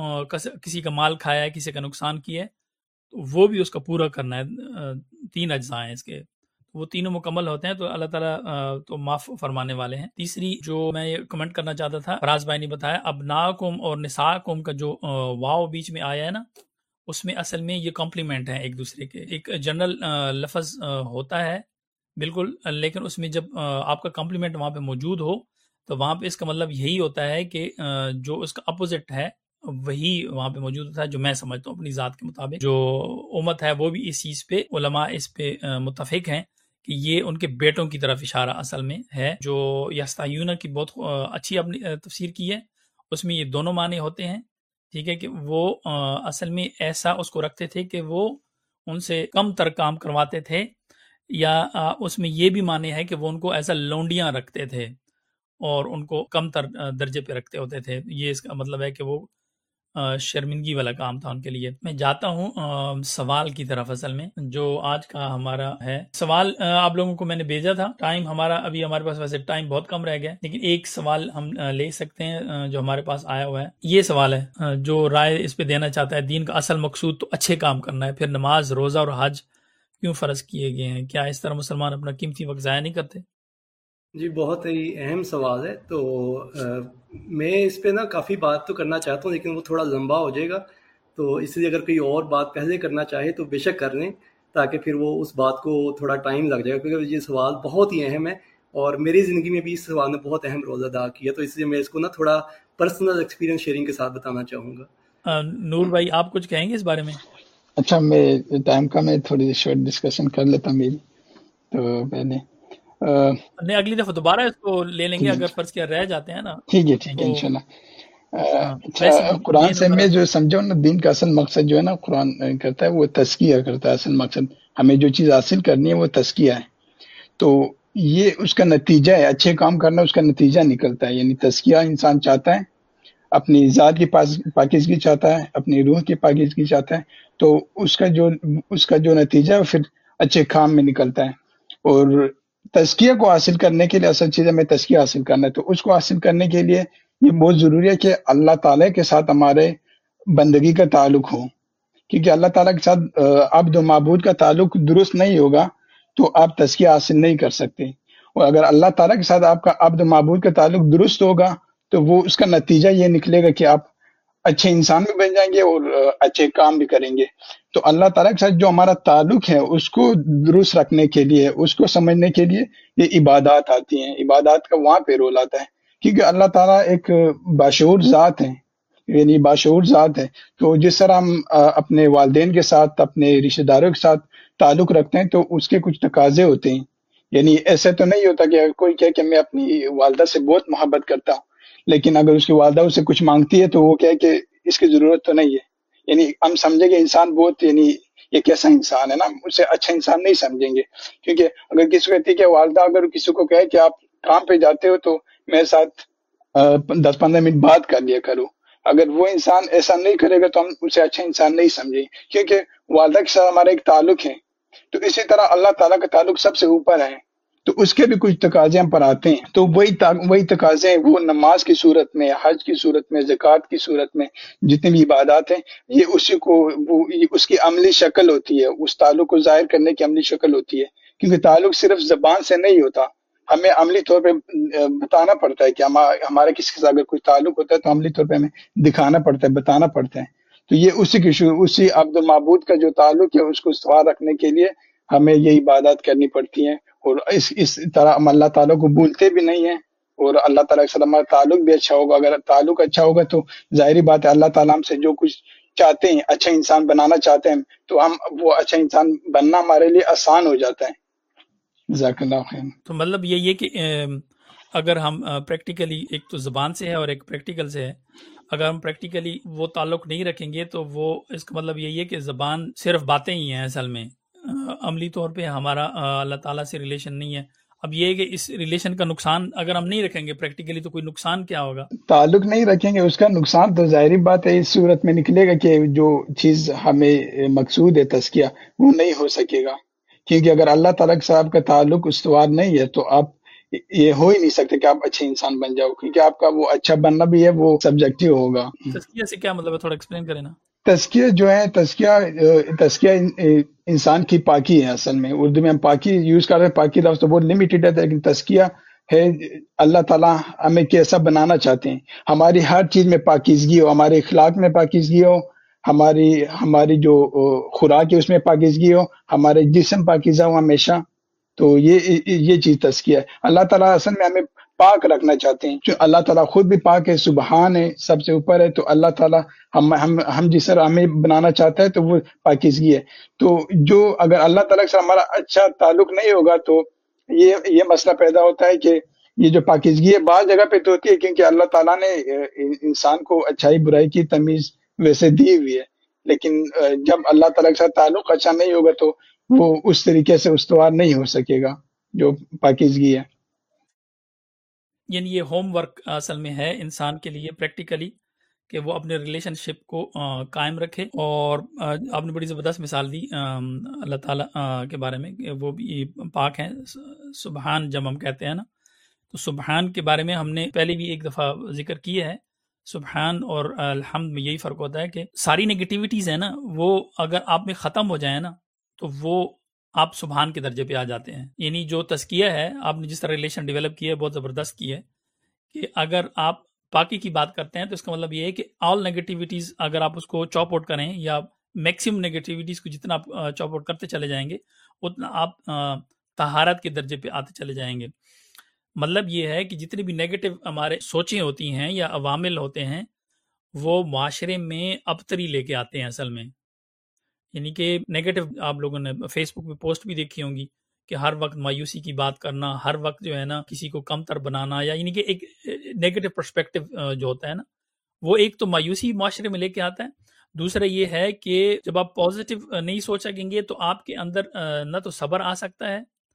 Speaker 1: کسی کا مال کھایا ہے, کسی کا نقصان کیا ہے, تو وہ بھی اس کا پورا کرنا ہے. تین اجزاء ہیں اس کے, وہ تینوں مکمل ہوتے ہیں تو اللہ تعالیٰ تو معاف فرمانے والے ہیں. تیسری جو میں یہ کمنٹ کرنا چاہتا تھا, فراز بھائی نے بتایا ابناکم اور نساکم کا جو واو بیچ میں آیا ہے نا, اس میں اصل میں یہ کمپلیمنٹ ہے ایک دوسرے کے. ایک جنرل لفظ ہوتا ہے بالکل, لیکن اس میں جب آپ کا کمپلیمنٹ وہاں پہ موجود ہو تو وہاں پہ اس کا مطلب یہی ہوتا ہے کہ جو اس کا اپوزٹ ہے وہی وہاں پہ موجود ہوتا ہے, جو میں سمجھتا ہوں اپنی ذات کے مطابق. جو امت ہے وہ بھی اس چیز پہ, علماء اس پہ متفق ہیں کہ یہ ان کے بیٹوں کی طرف اشارہ اصل میں ہے. جو یستعیون کی بہت اچھی اپنی تفسیر کی ہے, اس میں یہ دونوں معنی ہوتے ہیں. ٹھیک ہے کہ وہ اصل میں ایسا اس کو رکھتے تھے کہ وہ ان سے کم تر کام کرواتے تھے, یا اس میں یہ بھی معنی ہے کہ وہ ان کو ایسا لونڈیاں رکھتے تھے اور ان کو کم تر درجے پہ رکھتے ہوتے تھے. یہ اس کا مطلب ہے کہ وہ شرمندگی والا کام تھا ان کے لیے. میں جاتا ہوں سوال کی طرف. اصل میں جو آج کا ہمارا ہے سوال آپ لوگوں کو میں نے بھیجا تھا. ٹائم ہمارا ابھی ہمارے پاس ویسے ٹائم بہت کم رہ گیا, لیکن ایک سوال ہم لے سکتے ہیں جو ہمارے پاس آیا ہوا ہے. یہ سوال ہے جو رائے اس پہ دینا چاہتا ہے, دین کا اصل مقصود تو اچھے کام کرنا ہے, پھر نماز روزہ اور حج کیوں فرض کیے گئے ہیں؟ کیا اس طرح مسلمان اپنا قیمتی وقت ضائع نہیں کرتے؟
Speaker 2: جی بہت ہی اہم سوال ہے. تو میں اس پہ نا کافی بات تو کرنا چاہتا ہوں لیکن وہ تھوڑا لمبا ہو جائے گا, تو اس لیے اگر کوئی اور بات پہلے کرنا چاہے تو بے شک کر لیں, تاکہ پھر وہ اس بات کو تھوڑا ٹائم لگ جائے گا, کیونکہ یہ سوال بہت ہی اہم ہے اور میری زندگی میں بھی اس سوال نے بہت اہم رول ادا کیا. تو اس لیے میں اس کو نا تھوڑا پرسنل ایکسپیرینس شیئرنگ کے ساتھ بتانا چاہوں گا.
Speaker 1: نور بھائی آپ کچھ کہیں گے اس بارے میں؟
Speaker 3: اچھا, میں ٹائم کا میں تھوڑی شارٹ ڈسکشن کر لیتا ہوں میری. تو پہلے
Speaker 1: نہیں, اگلی دفعہ دوبارہ اس کو لے لیں گے اگر فرض کیا رہ جاتے ہیں نا.
Speaker 3: ٹھیک ہے ٹھیک ہے انشاءاللہ. اچھا, قرآن سے میں جو سمجھو نا, دین کا اصل مقصد جو ہے نا قرآن کرتا ہے وہ تزکیہ کرتا ہے. اصل مقصد ہمیں جو چیز حاصل کرنی ہے وہ تزکیہ ہے. تو یہ اس کا نتیجہ ہے، اچھے کام کرنا اس کا نتیجہ نکلتا ہے. یعنی تزکیہ انسان چاہتا ہے، اپنی ذات کی پاکیزگی چاہتا ہے، اپنی روح کی پاکیزگی چاہتا ہے، تو اس کا جو اس کا جو نتیجہ ہے پھر اچھے کام میں نکلتا ہے. اور تزکیہ کو حاصل کرنے کے لیے اصل چیز ہمیں تزکیہ حاصل کرنا ہے. تو اس کو حاصل کرنے کے لیے یہ بہت ضروری ہے کہ اللہ تعالیٰ کے ساتھ ہمارے بندگی کا تعلق ہو، کیونکہ اللہ تعالیٰ کے ساتھ عبد و معبود کا تعلق درست نہیں ہوگا تو آپ تزکیہ حاصل نہیں کر سکتے. اور اگر اللہ تعالیٰ کے ساتھ آپ کا عبد و معبود کا تعلق درست ہوگا تو وہ اس کا نتیجہ یہ نکلے گا کہ آپ اچھے انسان بھی بن جائیں گے اور اچھے کام بھی کریں گے. تو اللہ تعالیٰ کے ساتھ جو ہمارا تعلق ہے اس کو درست رکھنے کے لیے، اس کو سمجھنے کے لیے یہ عبادات آتی ہیں. عبادات کا وہاں پہ رول آتا ہے، کیونکہ اللہ تعالیٰ ایک باشعور ذات ہے، یعنی باشعور ذات ہے. تو جس طرح ہم اپنے والدین کے ساتھ، اپنے رشتہ داروں کے ساتھ تعلق رکھتے ہیں تو اس کے کچھ تقاضے ہوتے ہیں. یعنی ایسے تو نہیں ہوتا کہ کوئی کہے کہ میں اپنی والدہ سے بہت محبت کرتا ہوں، لیکن اگر اس کی والدہ اس سے کچھ مانگتی ہے تو وہ کہے کہ اس کی ضرورت تو نہیں ہے. یعنی ہم سمجھیں گے انسان بہت، یعنی یہ کیسا انسان ہے نا، اسے اچھا انسان نہیں سمجھیں گے. کیونکہ اگر کسی کو کہتی ہے کہ والدہ اگر کسی کو کہے کہ آپ کام پہ جاتے ہو تو میرے ساتھ دس پندرہ منٹ بات کر لیا کرو، اگر وہ انسان ایسا نہیں کرے گا تو ہم اسے اچھا انسان نہیں سمجھیں، کیونکہ والدہ کے ساتھ ہمارا ایک تعلق ہے. تو اسی طرح اللہ تعالیٰ کا تعلق سب سے اوپر ہے، تو اس کے بھی کچھ تقاضے ہم پر آتے ہیں. تو وہی وہی تقاضے ہیں، وہ نماز کی صورت میں، حج کی صورت میں، زکوٰۃ کی صورت میں، جتنی بھی عبادات ہیں یہ اسی کو وہ اس کی عملی شکل ہوتی ہے، اس تعلق کو ظاہر کرنے کی عملی شکل ہوتی ہے. کیونکہ تعلق صرف زبان سے نہیں ہوتا، ہمیں عملی طور پہ بتانا پڑتا ہے کہ ہمارا کسی کے ساتھ اگر کوئی تعلق ہوتا ہے تو عملی طور پہ ہمیں دکھانا پڑتا ہے، بتانا پڑتا ہے. تو یہ اسی کی اسی عبد المعبود کا جو تعلق ہے اس کو استوار رکھنے کے لیے ہمیں یہ عبادات کرنی پڑتی ہیں. اور اس اس طرح ہم اللہ تعالیٰ کو بھولتے بھی نہیں ہیں، اور اللہ تعالیٰ کے ساتھ ہمارا تعلق بھی اچھا ہوگا. اگر تعلق اچھا ہوگا تو ظاہری بات ہے اللہ تعالیٰ ہم سے جو کچھ چاہتے ہیں، اچھا انسان بنانا چاہتے ہیں، تو ہم وہ اچھا انسان بننا ہمارے لیے آسان ہو جاتا ہے. جزاک اللہ خیر.
Speaker 1: تو مطلب یہ یہ کہ اگر ہم پریکٹیکلی، ایک تو زبان سے ہے اور ایک پریکٹیکل سے ہے، اگر ہم پریکٹیکلی وہ تعلق نہیں رکھیں گے تو وہ اس کا مطلب یہی ہے کہ زبان صرف باتیں ہی ہیں، اصل میں عملی طور پہ ہمارا اللہ تعالیٰ سے ریلیشن نہیں ہے. اب یہ ہے کہ اس ریلیشن کا نقصان اگر ہم نہیں رکھیں گے پریکٹیکلی تو کوئی نقصان کیا ہوگا؟
Speaker 3: تعلق نہیں رکھیں گے اس کا نقصان تو ظاہری بات ہے اس صورت میں نکلے گا کہ جو چیز ہمیں مقصود ہے تزکیہ وہ نہیں ہو سکے گا. کیونکہ اگر اللہ تعالیٰ کے ساتھ کا تعلق استوار نہیں ہے تو آپ یہ ہو ہی نہیں سکتے کہ آپ اچھے انسان بن جاؤ، کیونکہ آپ کا وہ اچھا بننا بھی ہے وہ سبجیکٹیو ہوگا.
Speaker 1: تزکیہ سے کیا مطلب ہے، تھوڑا ایکسپلین کریں نا.
Speaker 3: تزکیہ جو ہے تزکیہ تزکیہ انسان کی پاکی ہے. اصل میں اردو میں ہم پاکی یوز کرتے ہیں، پاکی لفظ تو بہت لمیٹڈ ہے، لیکن تزکیہ ہے اللہ تعالیٰ ہمیں کیسا بنانا چاہتے ہیں. ہماری ہر چیز میں پاکیزگی ہو، ہمارے اخلاق میں پاکیزگی ہو، ہماری ہماری جو خوراک ہے اس میں پاکیزگی ہو، ہمارے جسم پاکیزہ ہو ہمیشہ. تو یہ یہ چیز تزکیہ ہے. اللہ تعالیٰ اصل میں ہمیں پاک رکھنا چاہتے ہیں، جو اللہ تعالیٰ خود بھی پاک ہے، سبحان ہے، سب سے اوپر ہے. تو اللہ تعالیٰ ہم ہم ہم جس طرح ہمیں بنانا چاہتا ہے تو وہ پاکیزگی ہے. تو جو اگر اللہ تعالیٰ سے ہمارا اچھا تعلق نہیں ہوگا تو یہ یہ مسئلہ پیدا ہوتا ہے کہ یہ جو پاکیزگی ہے بعض جگہ پہ تو ہوتی ہے، کیونکہ اللہ تعالیٰ نے انسان کو اچھائی برائی کی تمیز ویسے دی ہوئی ہے، لیکن جب اللہ تعالیٰ کے ساتھ تعلق اچھا نہیں ہوگا تو وہ اس طریقے سے استوار نہیں ہو سکے گا جو پاکیزگی ہے.
Speaker 1: یعنی یہ ہوم ورک اصل میں ہے انسان کے لیے پریکٹیکلی کہ وہ اپنے ریلیشن شپ کو قائم رکھے. اور آپ نے بڑی زبردست مثال دی اللہ تعالیٰ کے بارے میں کہ وہ بھی پاک ہیں. سبحان جب ہم کہتے ہیں نا تو سبحان کے بارے میں ہم نے پہلے بھی ایک دفعہ ذکر کیا ہے. سبحان اور الحمد میں یہی فرق ہوتا ہے کہ ساری نگیٹیوٹیز ہیں نا وہ اگر آپ میں ختم ہو جائیں نا تو وہ آپ سبحان کے درجے پہ آ جاتے ہیں. یعنی جو تزکیہ ہے، آپ نے جس طرح ریلیشن ڈیولپ کی ہے بہت زبردست کی ہے کہ اگر آپ پاکی کی بات کرتے ہیں تو اس کا مطلب یہ ہے کہ آل نیگیٹیوٹیز اگر آپ اس کو چاپ آؤٹ کریں یا میکسیمم نیگیٹیوٹیز کو جتنا آپ چاپ آؤٹ کرتے چلے جائیں گے اتنا آپ طہارت کے درجے پہ آتے چلے جائیں گے. مطلب یہ ہے کہ جتنی بھی نیگیٹو ہمارے سوچیں ہوتی ہیں یا عوامل ہوتے ہیں وہ معاشرے میں ابتری لے کے آتے ہیں اصل میں. یعنی کہ نیگیٹو آپ لوگوں نے فیس بک پہ پوسٹ بھی دیکھی ہوں گی کہ ہر وقت مایوسی کی بات کرنا، ہر وقت جو ہے نا کسی کو کم تر بنانا، یا یعنی کہ ایک نیگیٹو پرسپیکٹو جو ہوتا ہے نا وہ ایک تو مایوسی معاشرے میں لے کے آتا ہے. دوسرا یہ ہے کہ جب آپ پازیٹیو نہیں سوچ سکیں گے تو آپ کے اندر نہ تو صبر آ سکتا ہے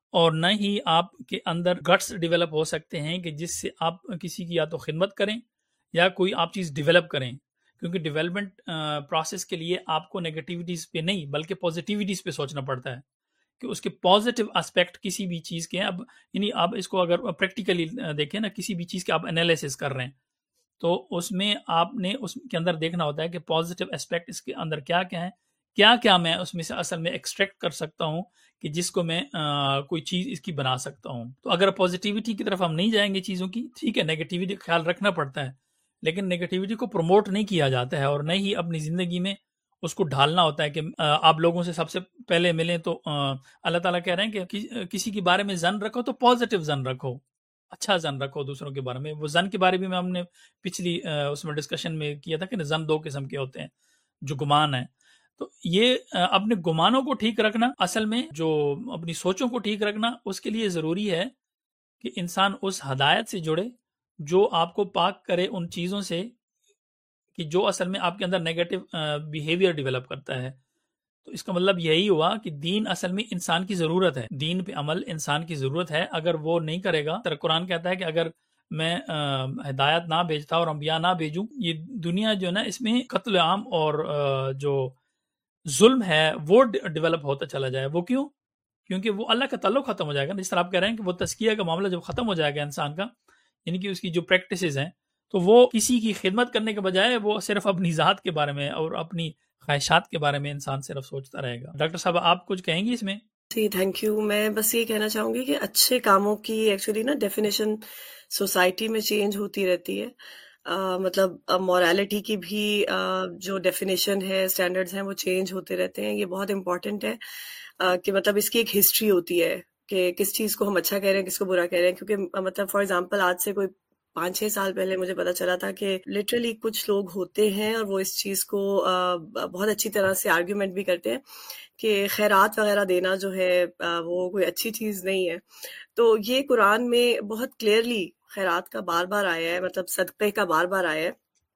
Speaker 1: اور نہ ہی آپ کے اندر گٹس ڈیولپ ہو سکتے ہیں کہ جس سے آپ کسی کی یا تو خدمت کریں یا کوئی آپ چیز ڈیولپ کریں، کیونکہ ڈیولپمنٹ پروسیس کے لیے آپ کو نیگیٹیوٹیز پہ نہیں بلکہ پازیٹیوٹیز پہ سوچنا پڑتا ہے کہ اس کے پازیٹیو اسپیکٹ کسی بھی چیز کے ہیں. اب یعنی آپ اس کو اگر پریکٹیکلی دیکھیں نا، کسی بھی چیز کے آپ انالیسس کر رہے ہیں تو اس میں آپ نے اس کے اندر دیکھنا ہوتا ہے کہ پازیٹیو اسپیکٹ اس کے اندر کیا کیا ہے، کیا کیا میں اس میں سے اصل میں ایکسٹریکٹ کر سکتا ہوں کہ جس کو میں آ, کوئی چیز اس کی بنا سکتا ہوں. تو اگر پازیٹیوٹی کی طرف ہم نہیں جائیں گے چیزوں کی، ٹھیک ہے نیگیٹیوٹی کا خیال رکھنا پڑتا ہے، لیکن نیگیٹیوٹی کو پروموٹ نہیں کیا جاتا ہے اور نہ ہی اپنی زندگی میں اس کو ڈھالنا ہوتا ہے کہ آپ لوگوں سے سب سے پہلے ملیں تو اللہ تعالیٰ کہہ رہے ہیں کہ کسی کے بارے میں زن رکھو تو پازیٹیو زن رکھو، اچھا زن رکھو دوسروں کے بارے میں. وہ زن کے بارے میں ہم نے پچھلی اس میں ڈسکشن میں کیا تھا کہ زن دو قسم کے ہوتے ہیں، جو گمان ہے. تو یہ اپنے گمانوں کو ٹھیک رکھنا، اصل میں جو اپنی سوچوں کو ٹھیک رکھنا، اس کے لیے ضروری ہے کہ انسان اس ہدایت سے جڑے جو آپ کو پاک کرے ان چیزوں سے کہ جو اصل میں آپ کے اندر نیگیٹو بیہیویئر ڈیولپ کرتا ہے. تو اس کا مطلب یہی ہوا کہ دین اصل میں انسان کی ضرورت ہے، دین پہ عمل انسان کی ضرورت ہے. اگر وہ نہیں کرے گا، تو قرآن کہتا ہے کہ اگر میں ہدایت نہ بھیجتا اور انبیاء نہ بھیجوں، یہ دنیا جو ہے نا اس میں قتل عام اور جو ظلم ہے وہ ڈیولپ ہوتا چلا جائے. وہ کیوں؟ کیونکہ وہ اللہ کا تعلق ختم ہو جائے گا. جس طرح آپ کہہ رہے ہیں کہ وہ تزکیہ کا معاملہ جب ختم ہو جائے گا انسان کا، یعنی کہ اس کی جو پریکٹسز ہیں، تو وہ کسی کی خدمت کرنے کے بجائے وہ صرف اپنی ذات کے بارے میں اور اپنی خواہشات کے بارے میں انسان صرف سوچتا رہے گا. ڈاکٹر صاحب آپ کچھ کہیں گی اس میں؟
Speaker 4: جی تھینک یو. میں بس یہ کہنا چاہوں گی کہ اچھے کاموں کی ایکچولی نا ڈیفینیشن سوسائٹی میں چینج ہوتی رہتی ہے. آ, مطلب مورالٹی کی بھی آ, جو ڈیفینیشن ہے، اسٹینڈرڈز ہیں، وہ چینج ہوتے رہتے ہیں. یہ بہت امپورٹنٹ ہے آ, کہ مطلب اس کی ایک ہسٹری ہوتی ہے کہ کس چیز کو ہم اچھا کہہ رہے ہیں، کس کو برا کہہ رہے ہیں. کیونکہ مطلب فار ایگزامپل آج سے کوئی پانچ چھ سال پہلے مجھے پتا چلا تھا کہ لٹرلی کچھ لوگ ہوتے ہیں اور وہ اس چیز کو آ, بہت اچھی طرح سے آرگیومنٹ بھی کرتے ہیں کہ خیرات وغیرہ دینا جو ہے وہ کوئی اچھی چیز نہیں ہے. تو یہ قرآن میں بہت کلیئرلی خیرات کا بار بار آیا ہے، مطلب صدقے کا بار بار آیا ہے.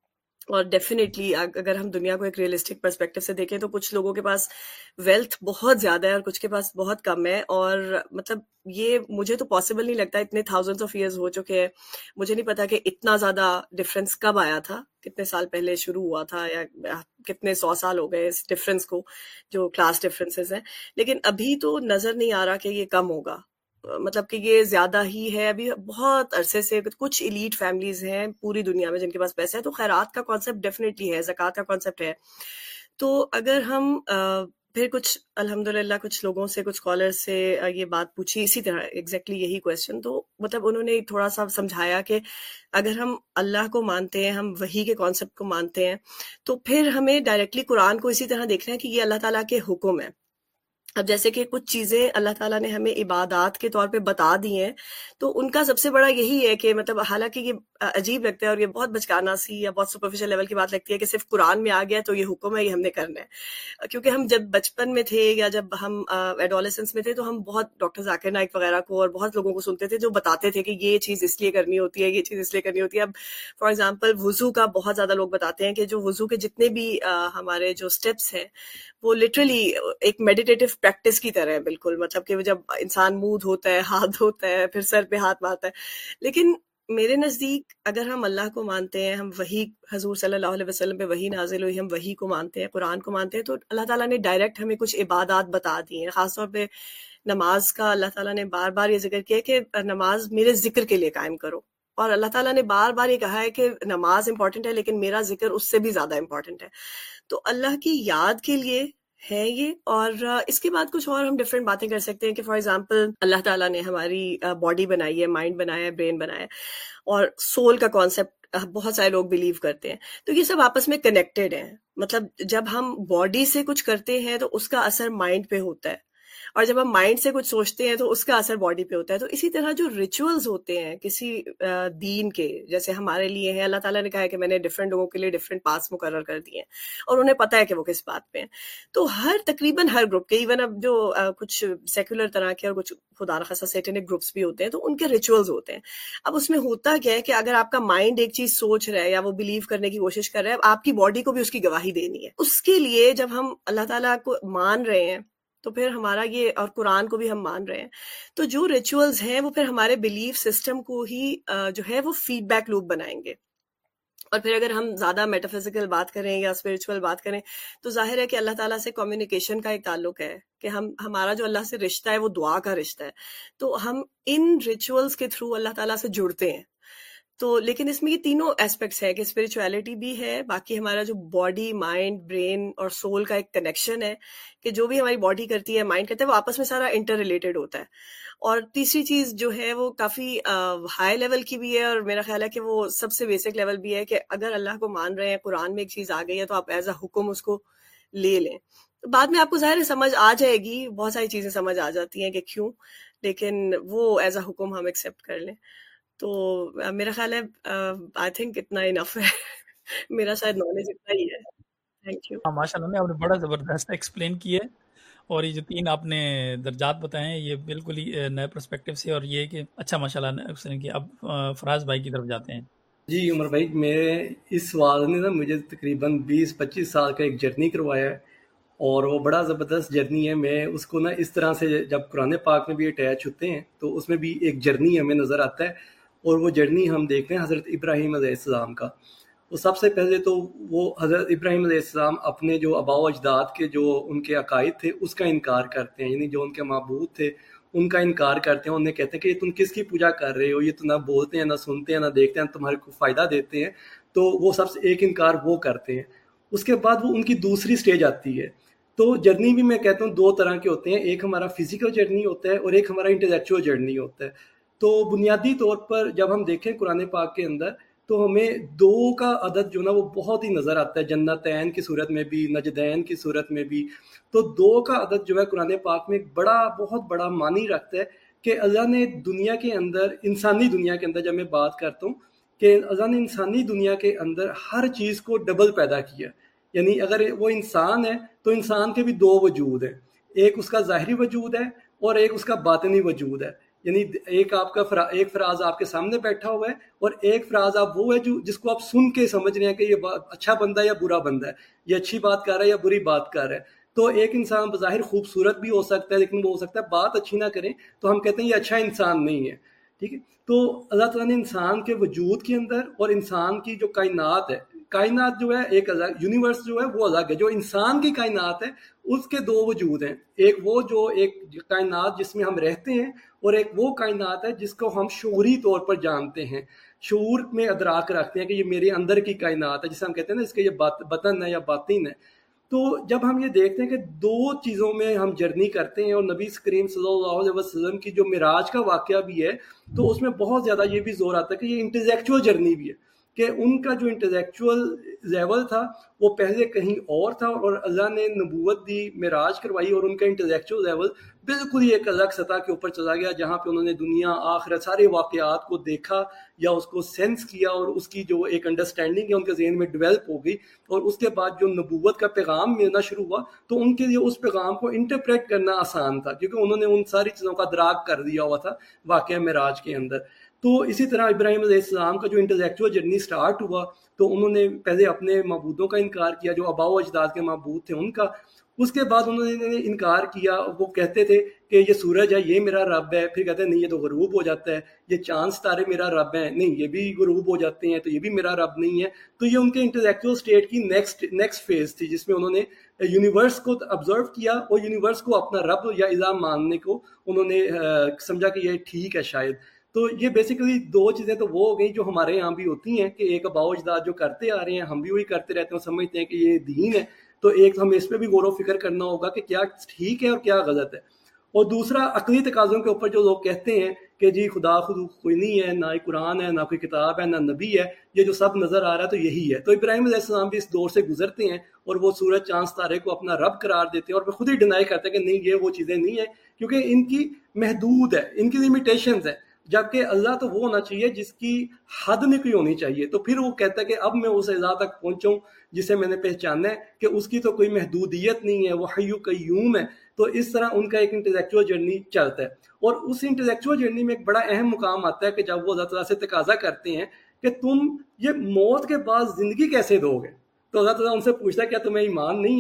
Speaker 4: اور ڈیفینیٹلی اگر ہم دنیا کو ایک ریئلسٹک پرسپیکٹو سے دیکھیں تو کچھ لوگوں کے پاس ویلتھ بہت زیادہ ہے اور کچھ کے پاس بہت کم ہے. اور مطلب یہ مجھے تو پاسبل نہیں لگتا، اتنے تھاؤزنڈس آف ایئرز ہو چکے ہیں، مجھے نہیں پتا کہ اتنا زیادہ ڈفرینس کب آیا تھا، کتنے سال پہلے شروع ہوا تھا، یا کتنے سو سال ہو گئے اس ڈفرینس کو جو کلاس ڈفرینسز ہیں. لیکن ابھی تو نظر نہیں آ رہا کہ یہ کم ہوگا، مطلب کہ یہ زیادہ ہی ہے. ابھی بہت عرصے سے کچھ ایلیٹ فیملیز ہیں پوری دنیا میں جن کے پاس پیسے ہے، تو خیرات کا کانسیپٹ ڈیفینیٹلی ہے، زکوٰۃ کا کانسیپٹ ہے. تو اگر ہم پھر کچھ الحمدللہ کچھ لوگوں سے، کچھ اسکالر سے یہ بات پوچھی اسی طرح ایگزیکٹلی یہی کویشچن، تو مطلب انہوں نے تھوڑا سا سمجھایا کہ اگر ہم اللہ کو مانتے ہیں، ہم وحی کے کانسیپٹ کو مانتے ہیں، تو پھر ہمیں ڈائریکٹلی قرآن کو اسی طرح دیکھنا ہے کہ یہ اللہ تعالیٰ کے حکم ہے. اب جیسے کہ کچھ چیزیں اللہ تعالیٰ نے ہمیں عبادات کے طور پہ بتا دی ہیں، تو ان کا سب سے بڑا یہی ہے کہ مطلب حالانکہ یہ عجیب لگتا ہے اور یہ بہت بچکانہ سی یا بہت سپرفیشل لیول کی بات لگتی ہے کہ صرف قرآن میں آ گیا تو یہ حکم ہے، یہ ہم نے کرنا ہے. کیونکہ ہم جب بچپن میں تھے یا جب ہم ایڈولسنس میں تھے تو ہم بہت ڈاکٹر ذاکر نائک وغیرہ کو اور بہت لوگوں کو سنتے تھے جو بتاتے تھے کہ یہ چیز اس لیے کرنی ہوتی ہے، یہ چیز اس لیے کرنی ہوتی ہے. اب فار ایگزامپل وضو کا بہت زیادہ لوگ بتاتے ہیں کہ جو وضو کے جتنے بھی ہمارے جو اسٹیپس ہیں وہ لٹرلی ایک میڈیٹیٹو پریکٹس کی طرح ہے بالکل. مطلب کہ جب انسان منہ دھوتا ہے، ہاتھ دھوتا ہے، پھر سر پہ ہاتھ مارتا ہے. لیکن میرے نزدیک اگر ہم اللہ کو مانتے ہیں، ہم وحی حضور صلی اللہ علیہ وسلم پہ وحی نازل ہوئی، ہم وحی کو مانتے ہیں، قرآن کو مانتے ہیں، تو اللہ تعالیٰ نے ڈائریکٹ ہمیں کچھ عبادات بتا دی ہیں. خاص طور پہ نماز کا اللہ تعالیٰ نے بار بار یہ ذکر کیا کہ نماز میرے ذکر کے لیے قائم کرو. اور اللہ تعالیٰ نے بار بار یہ کہا ہے کہ نماز امپورٹنٹ ہے لیکن میرا ذکر اس سے بھی زیادہ امپورٹنٹ ہے. تو اللہ کی یاد کے لیے ہے یہ. اور اس کے بعد کچھ اور ہم ڈفرینٹ باتیں کر سکتے ہیں کہ فار ایگزامپل اللہ تعالیٰ نے ہماری باڈی بنائی ہے، مائنڈ بنایا ہے، برین بنایا ہے، اور سول کا کانسیپٹ بہت سارے لوگ بلیو کرتے ہیں. تو یہ سب آپس میں کنیکٹڈ ہیں. مطلب جب ہم باڈی سے کچھ کرتے ہیں تو اس کا اثر مائنڈ پہ ہوتا ہے، اور جب ہم مائنڈ سے کچھ سوچتے ہیں تو اس کا اثر باڈی پہ ہوتا ہے. تو اسی طرح جو ریچولز ہوتے ہیں کسی دین کے، جیسے ہمارے لیے ہیں، اللہ تعالیٰ نے کہا ہے کہ میں نے ڈفرینٹ لوگوں کے لیے ڈفرینٹ پاس مقرر کر دیے ہیں اور انہیں پتہ ہے کہ وہ کس بات پہ ہیں. تو ہر تقریباً ہر گروپ کے، ایون اب جو کچھ سیکولر طرح کے اور کچھ خدا نخواستہ سیٹنک گروپس بھی ہوتے ہیں تو ان کے ریچولز ہوتے ہیں. اب اس میں ہوتا کیا ہے کہ اگر آپ کا مائنڈ ایک چیز سوچ رہا ہے یا وہ بلیو کرنے کی کوشش کر رہا ہے، آپ کی باڈی کو بھی اس کی گواہی دینی ہے. اس کے لیے جب ہم اللہ تعالیٰ کو مان رہے ہیں تو پھر ہمارا یہ، اور قرآن کو بھی ہم مان رہے ہیں، تو جو ریچولز ہیں وہ پھر ہمارے بلیف سسٹم کو ہی جو ہے وہ فیڈ بیک لوپ بنائیں گے. اور پھر اگر ہم زیادہ میٹافزیکل بات کریں یا اسپرچول بات کریں تو ظاہر ہے کہ اللہ تعالیٰ سے کمیونیکیشن کا ایک تعلق ہے کہ ہم ہمارا جو اللہ سے رشتہ ہے وہ دعا کا رشتہ ہے، تو ہم ان ریچولز کے تھرو اللہ تعالیٰ سے جڑتے ہیں. تو لیکن اس میں یہ تینوں ایسپیکٹس ہے کہ اسپرچویلٹی بھی ہے، باقی ہمارا جو باڈی، مائنڈ، برین اور سول کا ایک کنیکشن ہے کہ جو بھی ہماری باڈی کرتی ہے، مائنڈ کرتا ہے، وہ آپس میں سارا انٹر ریلیٹڈ ہوتا ہے. اور تیسری چیز جو ہے وہ کافی ہائی لیول کی بھی ہے، اور میرا خیال ہے کہ وہ سب سے بیسک لیول بھی ہے کہ اگر اللہ کو مان رہے ہیں، قرآن میں ایک چیز آ گئی ہے تو آپ ایز اے حکم اس کو لے لیں. بعد میں آپ کو ظاہر ہے سمجھ آ جائے گی، بہت ساری چیزیں سمجھ آ جاتی ہیں کہ کیوں، لیکن وہ ایز اے حکم ہم ایکسیپٹ کر لیں. تو میرا خیال ہے آئی تھنک اتنا انف ہے، میرا شاید نالج اتنا ہی ہے. Thank you.
Speaker 1: ہاں ماشاء اللہ، آپ نے بڑا زبردست ایکسپلین کیے، اور یہ جو تین آپ نے درجات بتائے ہیں یہ بالکل ہی نئے پرسپیکٹیو سے، اور یہ کہ اچھا ماشاء اللہ ایکسپلین کیا. اب فراز بھائی کی طرف جاتے ہیں.
Speaker 2: جی عمر بھائی، میرے اس والد نے نا مجھے تقریباً بیس پچیس سال کا ایک جرنی کروایا ہے، اور وہ بڑا زبردست جرنی ہے. میں اس کو نا اس طرح سے جب قرآن پاک میں بھی اٹیچ ہوتے ہیں تو اس میں بھی ایک جرنی ہمیں نظر آتا ہے، اور وہ جرنی ہم دیکھ رہے ہیں حضرت ابراہیم علیہ السلام کا. وہ سب سے پہلے تو وہ حضرت ابراہیم علیہ السلام اپنے جو آباء و اجداد کے جو ان کے عقائد تھے اس کا انکار کرتے ہیں، یعنی جو ان کے معبود تھے ان کا انکار کرتے ہیں. انہیں کہتے ہیں کہ یہ تم کس کی پوجا کر رہے ہو، یہ تو نہ بولتے ہیں، نہ سنتے ہیں، نہ دیکھتے ہیں، تمہارے کو فائدہ دیتے ہیں. تو وہ سب سے ایک انکار وہ کرتے ہیں. اس کے بعد وہ ان کی دوسری سٹیج آتی ہے. تو جرنی بھی میں کہتا ہوں دو طرح کے ہوتے ہیں، ایک ہمارا فزیکل جرنی ہوتا ہے اور ایک ہمارا انٹلیکچوئل جرنی ہوتا ہے. تو بنیادی طور پر جب ہم دیکھیں قرآن پاک کے اندر تو ہمیں دو کا عدد جو نا وہ بہت ہی نظر آتا ہے، جنتین کی صورت میں بھی، نجدین کی صورت میں بھی. تو دو کا عدد جو ہے قرآن پاک میں ایک بڑا بہت بڑا معنی رکھتا ہے کہ اللہ نے دنیا کے اندر، انسانی دنیا کے اندر جب میں بات کرتا ہوں کہ اللہ نے انسانی دنیا کے اندر ہر چیز کو ڈبل پیدا کیا. یعنی اگر وہ انسان ہے تو انسان کے بھی دو وجود ہیں، ایک اس کا ظاہری وجود ہے اور ایک اس کا باطنی وجود ہے. یعنی ایک آپ کا فرا ایک فراز آپ کے سامنے بیٹھا ہوا ہے، اور ایک فراز آپ وہ ہے جو جس کو آپ سن کے سمجھ رہے ہیں کہ یہ اچھا بندہ ہے یا برا بندہ ہے، یہ اچھی بات کر رہا ہے یا بری بات کر رہا ہے. تو ایک انسان بظاہر خوبصورت بھی ہو سکتا ہے لیکن وہ ہو سکتا ہے بات اچھی نہ کریں تو ہم کہتے ہیں یہ اچھا انسان نہیں ہے. ٹھیک ہے. تو اللہ تعالیٰ نے انسان کے وجود کے اندر اور انسان کی جو کائنات ہے، کائنات جو ہے ایک الگ، یونیورس جو ہے وہ الگ ہے. جو انسان کی کائنات ہے اس کے دو وجود ہیں، ایک وہ جو ایک کائنات جس میں ہم رہتے ہیں، اور ایک وہ کائنات ہے جس کو ہم شعوری طور پر جانتے ہیں، شعور میں ادراک رکھتے ہیں کہ یہ میرے اندر کی کائنات ہے، جسے ہم کہتے ہیں نا اس کے یہ بطن ہے یا باطن ہے. تو جب ہم یہ دیکھتے ہیں کہ دو چیزوں میں ہم جرنی کرتے ہیں، اور نبی کریم صلی اللہ علیہ وسلم کی جو معراج کا واقعہ بھی ہے تو اس میں بہت زیادہ یہ بھی زور آتا ہے کہ یہ انٹلیکچوئل جرنی بھی ہے، کہ ان کا جو انٹلیکچوئل لیول تھا وہ پہلے کہیں اور تھا، اور اللہ نے نبوت دی، معراج کروائی، اور ان کا انٹلیکچوئل لیول بالکل ہی ایک الگ سطح کے اوپر چلا گیا، جہاں پہ انہوں نے دنیا آخرت سارے واقعات کو دیکھا یا اس کو سینس کیا، اور اس کی جو ایک انڈرسٹینڈنگ ہے ان کے ذہن میں ڈیولپ ہو گئی. اور اس کے بعد جو نبوت کا پیغام ملنا شروع ہوا تو ان کے لیے اس پیغام کو انٹرپریٹ کرنا آسان تھا، کیونکہ انہوں نے ان ساری چیزوں کا ادراک کر دیا ہوا تھا واقعہ معراج کے اندر. تو اسی طرح ابراہیم علیہ السلام کا جو انٹلیکچوئل جرنی سٹارٹ ہوا تو انہوں نے پہلے اپنے معبودوں کا انکار کیا، جو آباء و اجداد کے معبود تھے ان کا. اس کے بعد انہوں نے انکار کیا، وہ کہتے تھے کہ یہ سورج ہے یہ میرا رب ہے، پھر کہتے ہیں نہیں یہ تو غروب ہو جاتا ہے. یہ چاند ستارے میرا رب ہیں، نہیں یہ بھی غروب ہو جاتے ہیں، تو یہ بھی میرا رب نہیں ہے. تو یہ ان کے انٹلیکچوئل سٹیٹ کی نیکسٹ نیکسٹ فیز تھی، جس میں انہوں نے یونیورس کو آبزرو کیا اور یونیورس کو اپنا رب یا الہ ماننے کو انہوں نے سمجھا کہ یہ ٹھیک ہے شاید. تو یہ بیسیکلی دو چیزیں تو وہ ہو گئیں جو ہمارے یہاں بھی ہوتی ہیں کہ ایک آباء و اجداد جو کرتے آ رہے ہیں ہم بھی وہی کرتے رہتے ہیں، سمجھتے ہیں کہ یہ دین ہے. تو ایک ہمیں اس پہ بھی غور و فکر کرنا ہوگا کہ کیا ٹھیک ہے اور کیا غلط ہے. اور دوسرا عقلی تقاضوں کے اوپر جو لوگ کہتے ہیں کہ جی خدا خود کوئی نہیں ہے، نہ قرآن ہے، نہ کوئی کتاب ہے، نہ نبی ہے، یہ جو سب نظر آ رہا ہے تو یہی ہے. تو ابراہیم علیہ السلام بھی اس دور سے گزرتے ہیں اور وہ سورج چاند ستارے کو اپنا رب قرار دیتے ہیں، اور وہ خود ہی ڈینائی کرتے ہیں کہ نہیں یہ وہ چیزیں نہیں ہیں، کیونکہ ان کی محدود ہے، ان کی لیمیٹیشنز ہیں. جبکہ اللہ تو وہ ہونا چاہیے جس کی حد نہیں کوئی ہونی چاہیے. تو پھر وہ کہتا ہے کہ اب میں اس اعلیٰ تک پہنچوں جسے میں نے پہچانا ہے کہ اس کی تو کوئی محدودیت نہیں ہے، وہ حی قیوم ہے. تو اس طرح ان کا ایک انٹلیکچوئل جرنی چلتا ہے. اور اس انٹلیکچوئل جرنی میں ایک بڑا اہم مقام آتا ہے کہ جب وہ اللہ تعالیٰ سے تقاضا کرتے ہیں کہ تم یہ موت کے بعد زندگی کیسے دو گے، تو اللہ تعالیٰ ان سے پوچھتا ہے کیا تمہیں ایمان نہیں ہے؟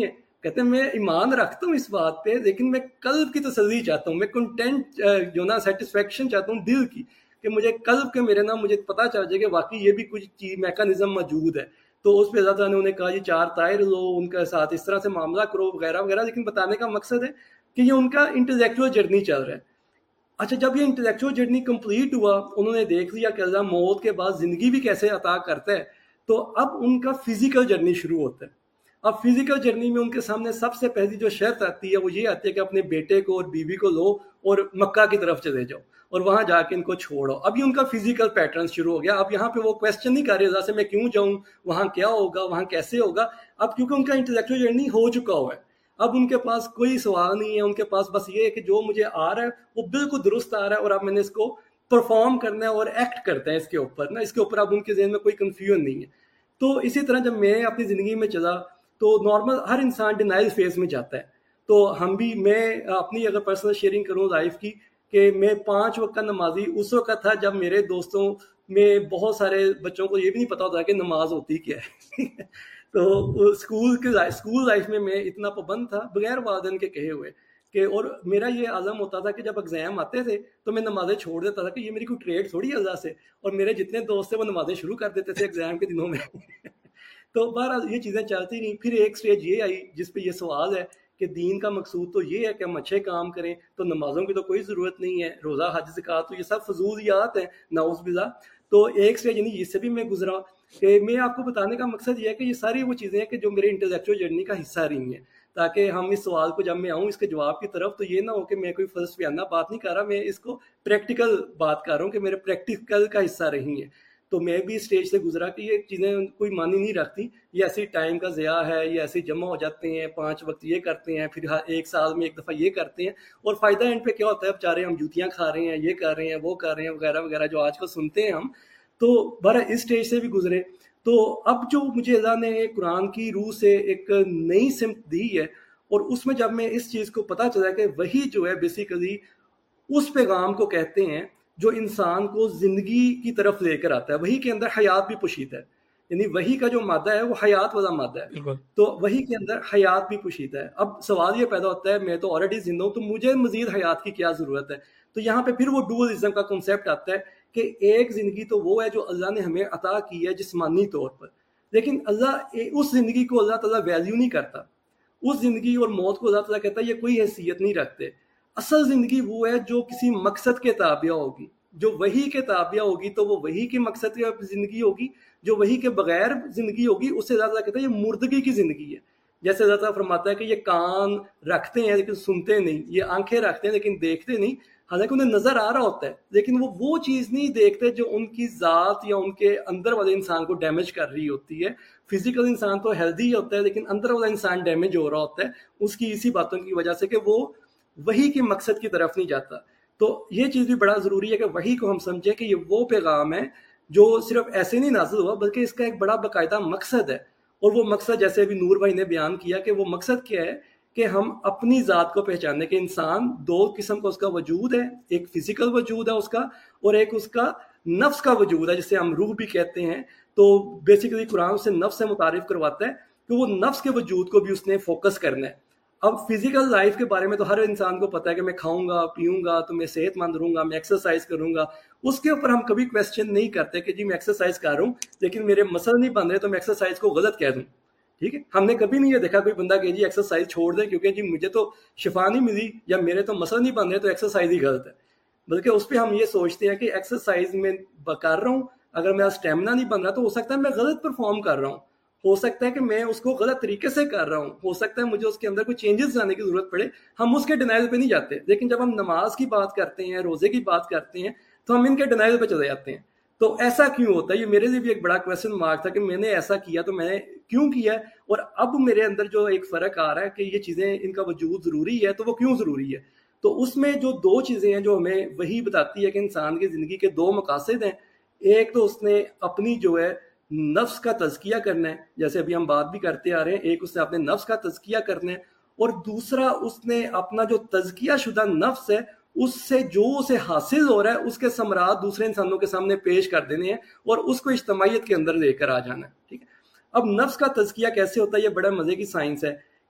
Speaker 2: کہتے ہیں میں ایمان رکھتا ہوں اس بات پہ لیکن میں قلب کی تسلی چاہتا ہوں, میں کنٹینٹ جو نا سیٹسفیکشن چاہتا ہوں دل کی, کہ مجھے قلب کے میرے نا مجھے پتہ چل جائے کہ واقعی یہ بھی کچھ چیز میکانزم موجود ہے. تو اس پہ اللہ تعالیٰ نے انہیں کہا یہ چار طائر لو, ان کے ساتھ اس طرح سے معاملہ کرو وغیرہ وغیرہ. لیکن بتانے کا مقصد ہے کہ یہ ان کا انٹلیکچوئل جرنی چل رہا ہے. اچھا جب یہ انٹلیکچوئل جرنی کمپلیٹ ہوا, انہوں نے دیکھ لیا کہ اللہ موت کے بعد زندگی بھی کیسے عطا کرتا ہے, تو اب ان کا فزیکل جرنی شروع ہوتا ہے. اب فزیکل جرنی میں ان کے سامنے سب سے پہلی جو شرط آتی ہے وہ یہ آتی ہے کہ اپنے بیٹے کو اور بیوی کو لو اور مکہ کی طرف چلے جاؤ اور وہاں جا کے ان کو چھوڑو. اب یہ ان کا فزیکل پیٹرن شروع ہو گیا. اب یہاں پہ وہ کویسچن نہیں کر رہے اللہ سے میں کیوں جاؤں, وہاں کیا ہوگا, وہاں کیسے ہوگا. اب کیونکہ ان کا انٹلیکچوئل جرنی ہو چکا ہوا ہے, اب ان کے پاس کوئی سوال نہیں ہے. ان کے پاس بس یہ ہے کہ جو مجھے آ رہا ہے وہ بالکل درست آ رہا ہے اور اب میں نے اس کو پرفارم کرنا ہے اور ایکٹ کرتے ہیں اس کے اوپر نا, اس کے اوپر اب ان کے ذہن میں کوئی کنفیوژن نہیں ہے. تو اسی طرح جب میں اپنی زندگی میں چلا تو نارمل ہر انسان ڈینائل فیز میں جاتا ہے. تو ہم بھی, میں اپنی اگر پرسنل شیئرنگ کروں لائف کی, کہ میں پانچ وقت کا نمازی اس وقت تھا جب میرے دوستوں میں بہت سارے بچوں کو یہ بھی نہیں پتا ہوتا کہ نماز ہوتی کیا ہے. تو اسکول کے اسکول لائف میں میں اتنا پابند تھا بغیر والدین کے کہے ہوئے کہ, اور میرا یہ عزم ہوتا تھا کہ جب ایگزام آتے تھے تو میں نمازیں چھوڑ دیتا تھا کہ یہ میری کوئی ٹریڈ تھوڑی ہے اللہ سے, اور میرے جتنے دوست تھے وہ نمازیں شروع کر دیتے تھے ایگزام کے دنوں میں. تو بہرحال یہ چیزیں چلتی نہیں. پھر ایک سٹیج یہ آئی جس پہ یہ سوال ہے کہ دین کا مقصود تو یہ ہے کہ ہم اچھے کام کریں, تو نمازوں کی تو کوئی ضرورت نہیں ہے, روزہ حج زکوٰۃ تو یہ سب فضولیات ہیں نعوذ باللہ. تو ایک سٹیج یعنی اس سے بھی میں گزرا کہ میں آپ کو بتانے کا مقصد یہ ہے کہ یہ ساری وہ چیزیں ہیں کہ جو میرے انٹلیکچوئل جرنی کا حصہ رہی ہیں, تاکہ ہم اس سوال کو جب میں آؤں اس کے جواب کی طرف تو یہ نہ ہو کہ میں کوئی فلسفیانہ بات نہیں کر رہا, میں اس کو پریکٹیکل بات کر رہا ہوں کہ میرے پریکٹیکل کا حصہ رہی ہیں. تو میں بھی اسٹیج سے گزرا کہ یہ چیزیں کوئی معنی نہیں رکھتی, یہ ایسی ٹائم کا ضیاع ہے, یہ ایسے جمع ہو جاتے ہیں, پانچ وقت یہ کرتے ہیں, پھر ایک سال میں ایک دفعہ یہ کرتے ہیں, اور فائدہ اینڈ پہ کیا ہوتا ہے بیچارے ہم جوتیاں کھا رہے ہیں, یہ کر رہے ہیں, وہ کر رہے ہیں وغیرہ وغیرہ جو آج کل سنتے ہیں ہم. تو بہرحال اس اسٹیج سے بھی گزرے. تو اب جو مجھے اللہ نے قرآن کی روح سے ایک نئی سمت دی ہے, اور اس میں جب میں اس چیز کو پتہ چلا کہ وہی جو ہے بیسیکلی اس پیغام کو کہتے ہیں جو انسان کو زندگی کی طرف لے کر آتا ہے, وہی کے اندر حیات بھی پوشیدہ ہے. یعنی وہی کا جو مادہ ہے وہ حیات والا مادہ ہے, تو وہی کے اندر حیات بھی پوشیدہ ہے. اب سوال یہ پیدا ہوتا ہے میں تو آلریڈی زندہ ہوں تو مجھے مزید حیات کی کیا ضرورت ہے. تو یہاں پہ پھر وہ ڈوئلزم کا کنسیپٹ آتا ہے کہ ایک زندگی تو وہ ہے جو اللہ نے ہمیں عطا کی ہے جسمانی طور پر, لیکن اللہ اس زندگی کو اللہ تعالیٰ ویلیو نہیں کرتا. اس زندگی اور موت کو اللہ تعالیٰ کہتا ہے یہ کوئی حیثیت نہیں رکھتے. اصل زندگی وہ ہے جو کسی مقصد کے تابع ہوگی, جو وہی کے تابع ہوگی تو وہ وہی کے مقصد کی زندگی ہوگی, جو وہی کے بغیر زندگی ہوگی اس سے زیادہ کہتا ہے یہ مردگی کی زندگی ہے. جیسے اللہ تعالیٰ فرماتا ہے کہ یہ کان رکھتے ہیں لیکن سنتے نہیں, یہ آنکھیں رکھتے ہیں لیکن دیکھتے نہیں, حالانکہ انہیں نظر آ رہا ہوتا ہے لیکن وہ وہ چیز نہیں دیکھتے جو ان کی ذات یا ان کے اندر والے انسان کو ڈیمیج کر رہی ہوتی ہے. فزیکل انسان تو ہیلدی ہوتا ہے لیکن اندر والا انسان ڈیمیج ہو رہا ہوتا ہے اس کی اسی باتوں کی وجہ سے کہ وہ وہی کے مقصد کی طرف نہیں جاتا. تو یہ چیز بھی بڑا ضروری ہے کہ وہی کو ہم سمجھیں کہ یہ وہ پیغام ہے جو صرف ایسے نہیں نازل ہوا بلکہ اس کا ایک بڑا باقاعدہ مقصد ہے. اور وہ مقصد جیسے ابھی نور بھائی نے بیان کیا کہ وہ مقصد کیا ہے کہ ہم اپنی ذات کو پہچاننے کے. انسان دو قسم کا اس کا وجود ہے, ایک فزیکل وجود ہے اس کا اور ایک اس کا نفس کا وجود ہے جسے ہم روح بھی کہتے ہیں. تو بیسیکلی قرآن اسے نفس سے متعارف کرواتا ہے کہ وہ نفس کے وجود کو بھی اس نے فوکس کرنا ہے. اب فزیکل لائف کے بارے میں تو ہر انسان کو پتہ ہے کہ میں کھاؤں گا پیوں گا تو میں صحت مند رہوں گا, میں ایکسرسائز کروں گا. اس کے اوپر ہم کبھی کویسچن نہیں کرتے کہ جی میں ایکسرسائز کر رہا ہوں لیکن میرے مسل نہیں بن رہے تو میں ایکسرسائز کو غلط کہہ دوں. ٹھیک ہے, ہم نے کبھی نہیں یہ دیکھا کوئی بندہ کہ جی ایکسرسائز چھوڑ دیں کیونکہ جی مجھے تو شفا نہیں ملی یا میرے تو مسل نہیں بن رہے تو ایکسرسائز ہی غلط ہے. بلکہ اس پہ ہم یہ سوچتے ہیں کہ ایکسرسائز میں کر رہا ہوں, اگر میرا اسٹیمنا نہیں بن رہا تو ہو سکتا ہے میں غلط پرفارم کر رہا ہوں, ہو سکتا ہے کہ میں اس کو غلط طریقے سے کر رہا ہوں, ہو سکتا ہے مجھے اس کے اندر کوئی چینجز لانے کی ضرورت پڑے. ہم اس کے ڈینائل پہ نہیں جاتے, لیکن جب ہم نماز کی بات کرتے ہیں, روزے کی بات کرتے ہیں تو ہم ان کے ڈینائل پہ چلے جاتے ہیں. تو ایسا کیوں ہوتا ہے, یہ میرے لیے بھی ایک بڑا کویسچن مارک تھا کہ میں نے ایسا کیا تو میں نے کیوں کیا, اور اب میرے اندر جو ایک فرق آ رہا ہے کہ یہ چیزیں ان کا وجود ضروری ہے تو وہ کیوں ضروری ہے. تو اس میں جو دو چیزیں ہیں جو ہمیں وہی بتاتی ہے کہ انسان کی زندگی کے دو مقاصد ہیں. ایک تو اس نے اپنی جو ہے نفس کا تزکیہ کرنا ہے, جیسے ابھی ہم بات بھی کرتے آ رہے ہیں, ایک اس نے اپنے نفس کا تزکیہ کرنا ہے, اور دوسرا اس نے اپنا جو تزکیہ شدہ نفس ہے اس سے جو اسے حاصل ہو رہا ہے اس کے ثمرات دوسرے انسانوں کے سامنے پیش کر دینے ہیں اور اس کو اجتماعیت کے اندر لے کر آ جانا ہے. ٹھیک ہے, اب نفس کا تزکیہ کیسے ہوتا ہے, یہ بڑا مزے کی سائنس ہے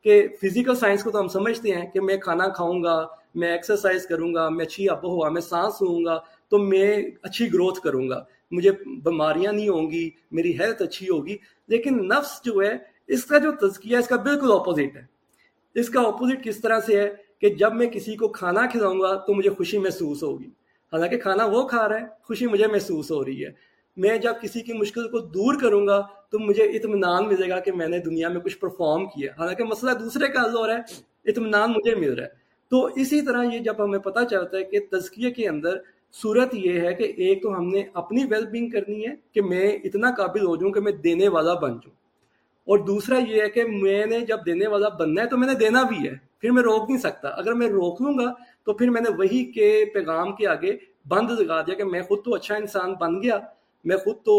Speaker 2: کہ فزیکل سائنس کو تو ہم سمجھتے ہیں کہ میں کھانا کھاؤں گا, میں ایکسرسائز کروں گا, میں اچھی آب و ہوا میں سانس لوں گا تو میں اچھی گروتھ کروں گا, مجھے بیماریاں نہیں ہوں گی, میری ہیلتھ اچھی ہوگی. لیکن نفس جو ہے اس کا جو تزکیہ اس کا بالکل اپوزٹ ہے. اس کا اپوزٹ کس طرح سے ہے کہ جب میں کسی کو کھانا کھلاؤں گا تو مجھے خوشی محسوس ہوگی, حالانکہ کھانا وہ کھا رہا ہے, خوشی مجھے محسوس ہو رہی ہے. میں جب کسی کی مشکل کو دور کروں گا تو مجھے اطمینان ملے گا کہ میں نے دنیا میں کچھ پرفارم کیا, حالانکہ مسئلہ دوسرے کا حل ہو رہا ہے, اطمینان مجھے مل رہا ہے. تو اسی طرح یہ جب ہمیں پتہ چلتا ہے کہ تزکیے کے اندر صورت یہ ہے کہ ایک تو ہم نے اپنی ویل بینگ کرنی ہے کہ میں اتنا قابل ہو جاؤں کہ میں دینے والا بن جاؤں, اور دوسرا یہ ہے کہ میں نے جب دینے والا بننا ہے تو میں نے دینا بھی ہے, پھر میں روک نہیں سکتا. اگر میں روک لوں گا تو پھر میں نے وہی کے پیغام کے آگے بند لگا دیا کہ میں خود تو اچھا انسان بن گیا, میں خود تو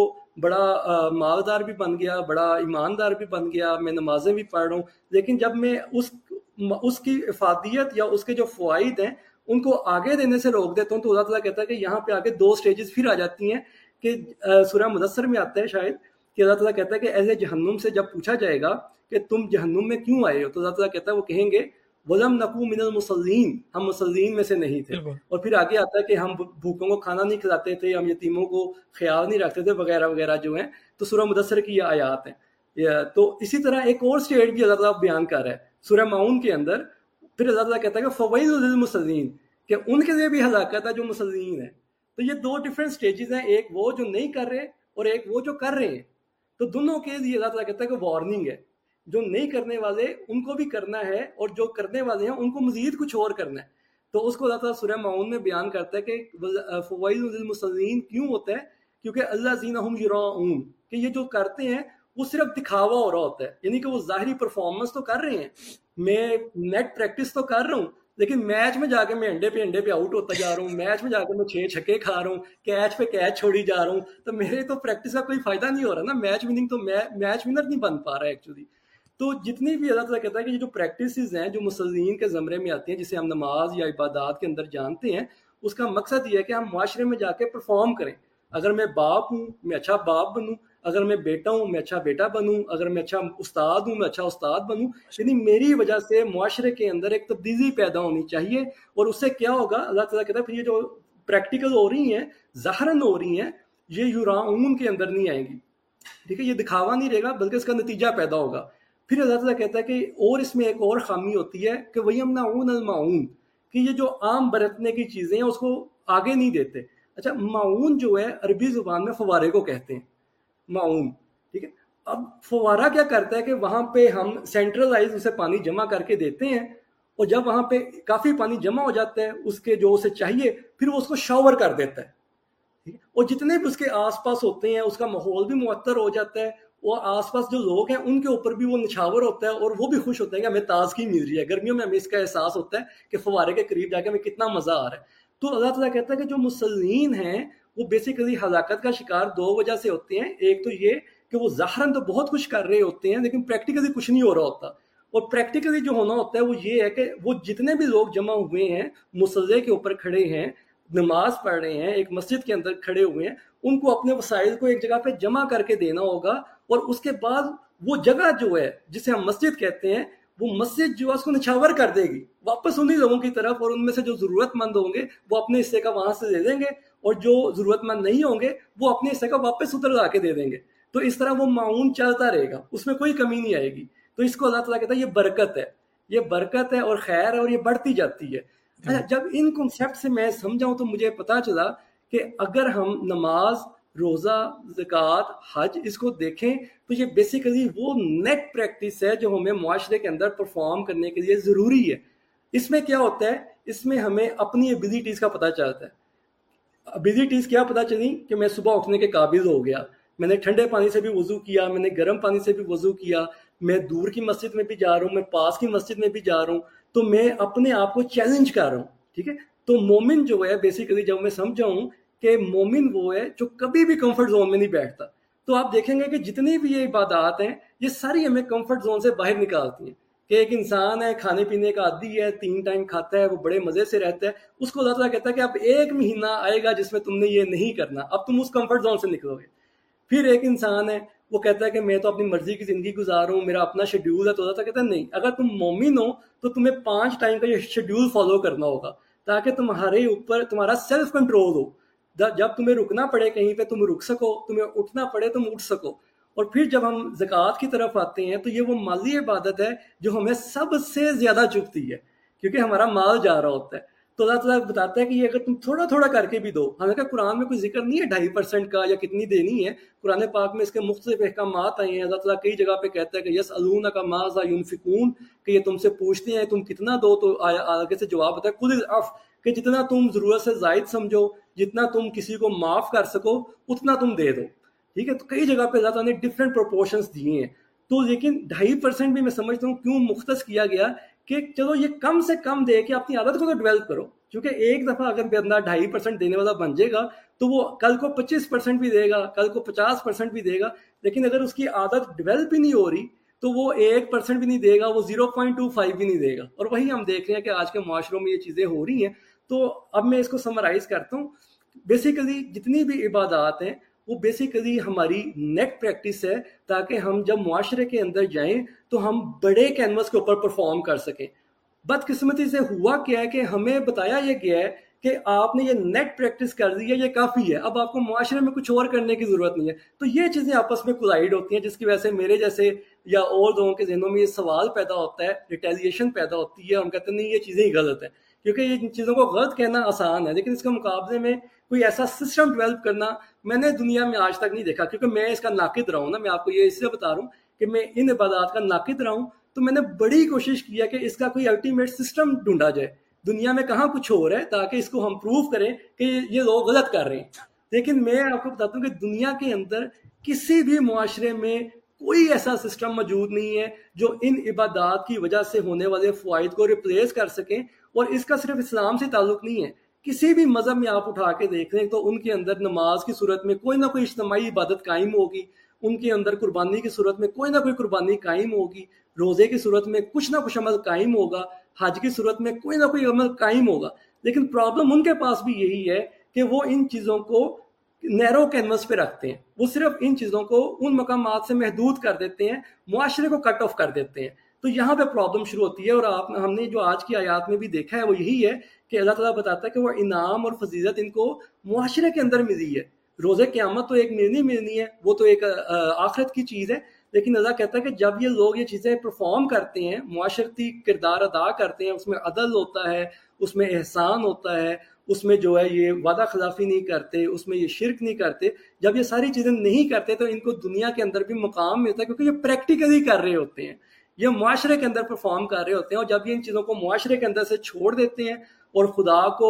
Speaker 2: بڑا مالدار بھی بن گیا, بڑا ایماندار بھی بن گیا, میں نمازیں بھی پڑھ رہا ہوں. لیکن جب میں اس اس کی افادیت یا اس کے جو فوائد ہیں ان کو آگے دینے سے روک دیتا ہوں تو اللہ تعالیٰ کہتا ہے کہ یہاں پہ آگے دو سٹیجز پھر آ جاتی ہیں کہ سورہ مدثر میں آتا ہے شاید کہ اللہ تعالیٰ کہتا ہے کہ اہل جہنم سے جب پوچھا جائے گا کہ تم جہنم میں کیوں آئے ہو, تو اللہ تعالیٰ کہتا ہے وہ کہیں گے وَلَمْ نَكُ مِنَ الْمُصَلِّينَ, ہم مصلین میں سے نہیں تھے. اور پھر آگے آتا ہے کہ ہم بھوکوں کو کھانا نہیں کھلاتے تھے, ہم یتیموں کو خیال نہیں رکھتے تھے وغیرہ وغیرہ جو ہیں. تو سورہ مدثر کی یہ آیات ہیں. تو اسی طرح ایک اور سٹیج بھی اللہ تعالیٰ بیان کر رہا ہے سورہ ماؤن کے اندر. پھر اللہ تعالیٰ کہتا ہے کہ فَوَيْلٌ لِلْمُصَلِّينَ, کہ ان کے لیے بھی ہلاکت ہے جو مصلین ہیں. تو یہ دو ڈفرینٹ سٹیجز ہیں, ایک وہ جو نہیں کر رہے اور ایک وہ جو کر رہے ہیں. تو دونوں کے لیے اللہ تعالیٰ کہتا ہے کہ وارننگ ہے, جو نہیں کرنے والے ان کو بھی کرنا ہے اور جو کرنے والے ہیں ان کو مزید کچھ اور کرنا ہے. تو اس کو اللہ تعالیٰ سورہ ماؤن میں بیان کرتا ہے کہ فوائل للمصلین کیوں ہوتا ہے, کیونکہ الذین هم یراؤون, کہ یہ جو کرتے ہیں وہ صرف دکھاوا ہو رہا ہوتا ہے, یعنی کہ وہ ظاہری پرفارمنس تو کر رہے ہیں, میں نیٹ پریکٹس تو کر رہا ہوں, لیکن میچ میں جا کے میں انڈے پہ انڈے پہ آؤٹ ہوتا جا رہا ہوں, میچ میں جا کے میں چھ چھکے کھا رہا ہوں, کیچ پہ کیچ چھوڑی جا رہا ہوں, تو میرے تو پریکٹس کا کوئی فائدہ نہیں ہو رہا نا, میچ وننگ تو میچ ونر نہیں بن پا رہا ہے ایکچولی. تو جتنی بھی اللہ تعالیٰ کہتا ہے کہ یہ جو پریکٹسز ہیں جو مصلین کے زمرے میں آتی ہیں, جسے ہم نماز یا عبادات کے اندر جانتے ہیں, اس کا مقصد یہ ہے کہ ہم معاشرے میں جا کے پرفارم کریں. اگر میں باپ ہوں میں اچھا باپ بنوں, اگر میں بیٹا ہوں میں اچھا بیٹا بنوں, اگر میں اچھا استاد ہوں میں اچھا استاد بنوں. یعنی میری وجہ سے معاشرے کے اندر ایک تبدیلی پیدا ہونی چاہیے. اور اس سے کیا ہوگا, اللہ تعالیٰ کہتا ہے پھر یہ جو پریکٹیکل ہو رہی ہیں, ظاہراً ہو رہی ہیں, یہ یراؤن کے اندر نہیں آئیں گی. ٹھیک ہے, یہ دکھاوا نہیں رہے گا بلکہ اس کا نتیجہ پیدا ہوگا. پھر اللہ تعالیٰ کہتا ہے کہ اور اس میں ایک اور خامی ہوتی ہے کہ وَيَمْنَعُونَ الْمَعُونَ, کہ یہ جو عام برتنے کی چیزیں ہیں اس کو آگے نہیں دیتے. اچھا, معون جو ہے عربی زبان میں فوارے کو کہتے ہیں, معون. ٹھیک ہے, اب فوارہ کیا کرتا ہے کہ وہاں پہ ہم سینٹرلائز اسے پانی جمع کر کے دیتے ہیں, اور جب وہاں پہ کافی پانی جمع ہو جاتا ہے اس کے جو اسے چاہیے, پھر وہ اس کو شاور کر دیتا ہے. ٹھیک ہے, اور جتنے بھی اس کے آس پاس ہوتے ہیں اس کا ماحول بھی معطر ہو جاتا ہے, اور آس پاس جو لوگ ہیں ان کے اوپر بھی وہ نچھاور ہوتا ہے, اور وہ بھی خوش ہوتے ہیں کہ ہمیں تازگی مل رہی ہے. گرمیوں میں ہمیں اس کا احساس ہوتا ہے کہ فوارے کے قریب جا کے ہمیں کتنا مزہ آ رہا ہے. تو اللہ تعالیٰ کہتا ہے کہ جو مصلین ہیں وہ بیسیکلی ہلاکت کا شکار دو وجہ سے ہوتے ہیں. ایک تو یہ کہ وہ ظاہراً تو بہت کچھ کر رہے ہوتے ہیں لیکن پریکٹیکلی کچھ نہیں ہو رہا ہوتا. اور پریکٹیکلی جو ہونا ہوتا ہے وہ یہ ہے کہ وہ جتنے بھی لوگ جمع ہوئے ہیں, مصلے کے اوپر کھڑے ہیں, نماز پڑھ رہے ہیں, ایک مسجد کے اندر کھڑے ہوئے ہیں, ان کو اپنے وسائل کو ایک جگہ پہ جمع کر کے دینا ہوگا. اور اس کے بعد وہ جگہ جو ہے جسے ہم مسجد کہتے ہیں, وہ مسجد جو ہے اس کو نچھاور کر دے گی واپس انہی لوگوں کی طرف, اور ان میں سے جو ضرورت مند ہوں گے وہ اپنے حصے کا وہاں سے دے دیں گے, اور جو ضرورت مند نہیں ہوں گے وہ اپنے حصے کا واپس ادھر لا کے دے دیں گے. تو اس طرح وہ معاون چلتا رہے گا, اس میں کوئی کمی نہیں آئے گی. تو اس کو اللہ تعالیٰ کہتا ہے یہ برکت ہے, یہ برکت ہے اور خیر ہے, اور یہ بڑھتی جاتی ہے. اچھا, جب ان کنسیپٹ سے میں سمجھاؤں تو مجھے پتا چلا کہ اگر ہم نماز, روزہ, زکوٰۃ, حج اس کو دیکھیں تو یہ بیسیکلی وہ نیٹ پریکٹس ہے جو ہمیں معاشرے کے اندر پرفارم کرنے کے لیے ضروری ہے. اس میں کیا ہوتا ہے, اس میں ہمیں اپنی ایبیلٹیز کا پتہ چلتا ہے. ایبیلٹیز کیا پتہ چلی کہ میں صبح اٹھنے کے قابل ہو گیا, میں نے ٹھنڈے پانی سے بھی وضو کیا, میں نے گرم پانی سے بھی وضو کیا, میں دور کی مسجد میں بھی جا رہا ہوں, میں پاس کی مسجد میں بھی جا رہا ہوں, تو میں اپنے آپ کو چیلنج کر رہا ہوں. ٹھیک ہے, تو مومن جو ہے بیسیکلی جب میں سمجھاؤں کہ مومن وہ ہے جو کبھی بھی کمفرٹ زون میں نہیں بیٹھتا, تو آپ دیکھیں گے کہ جتنی بھی یہ عبادات ہیں یہ ساری ہمیں کمفرٹ زون سے باہر نکالتی ہیں. کہ ایک انسان ہے کھانے پینے کا عادی ہے, تین ٹائم کھاتا ہے, وہ بڑے مزے سے رہتا ہے, اس کو اللہ تعالیٰ کہتا ہے کہ اب ایک مہینہ آئے گا جس میں تم نے یہ نہیں کرنا, اب تم اس کمفرٹ زون سے نکلو گے. پھر ایک انسان ہے وہ کہتا ہے کہ میں تو اپنی مرضی کی زندگی گزار رہا ہوں, میرا اپنا شیڈیول ہے. تو اللہ تعالیٰ کہتا ہے نہیں, اگر تم مومن ہو تو تمہیں پانچ ٹائم کا یہ شیڈیول فالو کرنا ہوگا تاکہ تمہارے اوپر تمہارا سیلف کنٹرول ہو. جب تمہیں رکنا پڑے کہیں پہ تم رک سکو, تمہیں اٹھنا پڑے تم اٹھ سکو. اور پھر جب ہم زکوٰۃ کی طرف آتے ہیں تو یہ وہ مالی عبادت ہے جو ہمیں سب سے زیادہ چبھتی ہے, کیونکہ ہمارا مال جا رہا ہوتا ہے. تو اللہ تعالیٰ بتاتا ہے کہ یہ اگر تم تھوڑا تھوڑا کر کے بھی دو, حالانکہ قرآن میں کوئی ذکر نہیں ہے ڈھائی پرسینٹ کا یا کتنی دینی ہے. قرآن پاک میں اس کے مختلف احکامات آئے ہیں. اللہ تعالیٰ کئی جگہ پہ کہتا ہے کہ یسألونک ماذا ینفقون, کہ یہ تم سے پوچھتے ہیں تم کتنا دو, تو آگے سے جواب ہوتا ہے قل العفو, کہ جتنا تم ضرورت سے زائد سمجھو, جتنا تم کسی کو معاف کر سکو اتنا تم دے دو. ٹھیک ہے, تو کئی جگہ پہ اللہ تعالیٰ نے ڈفرینٹ پروپورشنس دیے ہیں. تو لیکن ڈھائی پرسینٹ بھی میں سمجھتا ہوں کیوں مختص کیا گیا کہ چلو یہ کم سے کم دے کے اپنی عادت کو تو ڈیولپ کرو, کیونکہ ایک دفعہ اگر بندہ ڈھائی پرسینٹ دینے والا بن جائے گا تو وہ کل کو پچیس پرسینٹ بھی دے گا, کل کو پچاس پرسینٹ بھی دے گا. لیکن اگر اس کی عادت ڈیولپ ہی نہیں ہو رہی تو وہ ایک پرسینٹ بھی نہیں دے گا, وہ زیرو پوائنٹ ٹو فائیو بھی نہیں دے گا. اور وہی ہم دیکھ رہے ہیں کہ آج کے معاشروں میں یہ چیزیں ہو رہی ہیں. تو اب میں اس کو سمرائز کرتا ہوں. بیسیکلی جتنی بھی عبادات ہیں وہ بیسیکلی ہماری نیٹ پریکٹس ہے, تاکہ ہم جب معاشرے کے اندر جائیں تو ہم بڑے کینوس کے اوپر پرفارم کر سکیں. بدقسمتی سے ہوا کیا ہے کہ ہمیں بتایا یہ گیا ہے کہ آپ نے یہ نیٹ پریکٹس کر دی ہے, یہ کافی ہے, اب آپ کو معاشرے میں کچھ اور کرنے کی ضرورت نہیں ہے. تو یہ چیزیں آپس میں کولائڈ ہوتی ہیں, جس کی وجہ سے میرے جیسے یا اور لوگوں کے ذہنوں میں یہ سوال پیدا ہوتا ہے, ریٹیلیشن پیدا ہوتی ہے. ہم کہتے ہیں نہیں یہ چیزیں ہی غلط ہیں, کیونکہ یہ چیزوں کو غلط کہنا آسان ہے, لیکن اس کے مقابلے میں کوئی ایسا سسٹم ڈیولپ کرنا میں نے دنیا میں آج تک نہیں دیکھا. کیونکہ میں اس کا ناقد رہا ہوں نا, میں آپ کو یہ اس لیے بتا رہا ہوں کہ میں ان عبادات کا ناقد رہا ہوں, تو میں نے بڑی کوشش کیا کہ اس کا کوئی الٹیمیٹ سسٹم ڈھونڈا جائے. دنیا میں کہاں کچھ ہو رہا ہے تاکہ اس کو ہم پروف کریں کہ یہ لوگ غلط کر رہے ہیں. لیکن میں آپ کو بتاتا ہوں کہ دنیا کے اندر کسی بھی معاشرے میں کوئی ایسا سسٹم موجود نہیں ہے جو ان عبادات کی وجہ سے ہونے والے فوائد کو ریپلیس کر سکیں. اور اس کا صرف اسلام سے تعلق نہیں ہے, کسی بھی مذہب میں آپ اٹھا کے دیکھ لیں تو ان کے اندر نماز کی صورت میں کوئی نہ کوئی اجتماعی عبادت قائم ہوگی, ان کے اندر قربانی کی صورت میں کوئی نہ کوئی قربانی قائم ہوگی, روزے کی صورت میں کچھ نہ کچھ عمل قائم ہوگا, حج کی صورت میں کوئی نہ کوئی عمل قائم ہوگا. لیکن پرابلم ان کے پاس بھی یہی ہے کہ وہ ان چیزوں کو نیرو کینوس پہ رکھتے ہیں, وہ صرف ان چیزوں کو ان مقامات سے محدود کر دیتے ہیں, معاشرے کو کٹ آف کر دیتے ہیں. تو یہاں پہ پرابلم شروع ہوتی ہے. اور آپ ہم نے جو آج کی آیات میں بھی دیکھا ہے وہ یہی ہے کہ اللہ تعالیٰ بتاتا ہے کہ وہ انعام اور فضیلت ان کو معاشرے کے اندر ملی ہے. روزے قیامت تو ایک ملنی ملنی ہے, وہ تو ایک آخرت کی چیز ہے. لیکن اللہ کہتا ہے کہ جب یہ لوگ یہ چیزیں پرفارم کرتے ہیں, معاشرتی کردار ادا کرتے ہیں, اس میں عدل ہوتا ہے, اس میں احسان ہوتا ہے, اس میں جو ہے یہ وعدہ خلافی نہیں کرتے, اس میں یہ شرک نہیں کرتے, جب یہ ساری چیزیں نہیں کرتے تو ان کو دنیا کے اندر بھی مقام ملتا ہے, کیونکہ یہ پریکٹیکلی کر رہے ہوتے ہیں, یہ معاشرے کے اندر پرفارم کر رہے ہوتے ہیں. اور جب یہ ان چیزوں کو معاشرے کے اندر سے چھوڑ دیتے ہیں اور خدا کو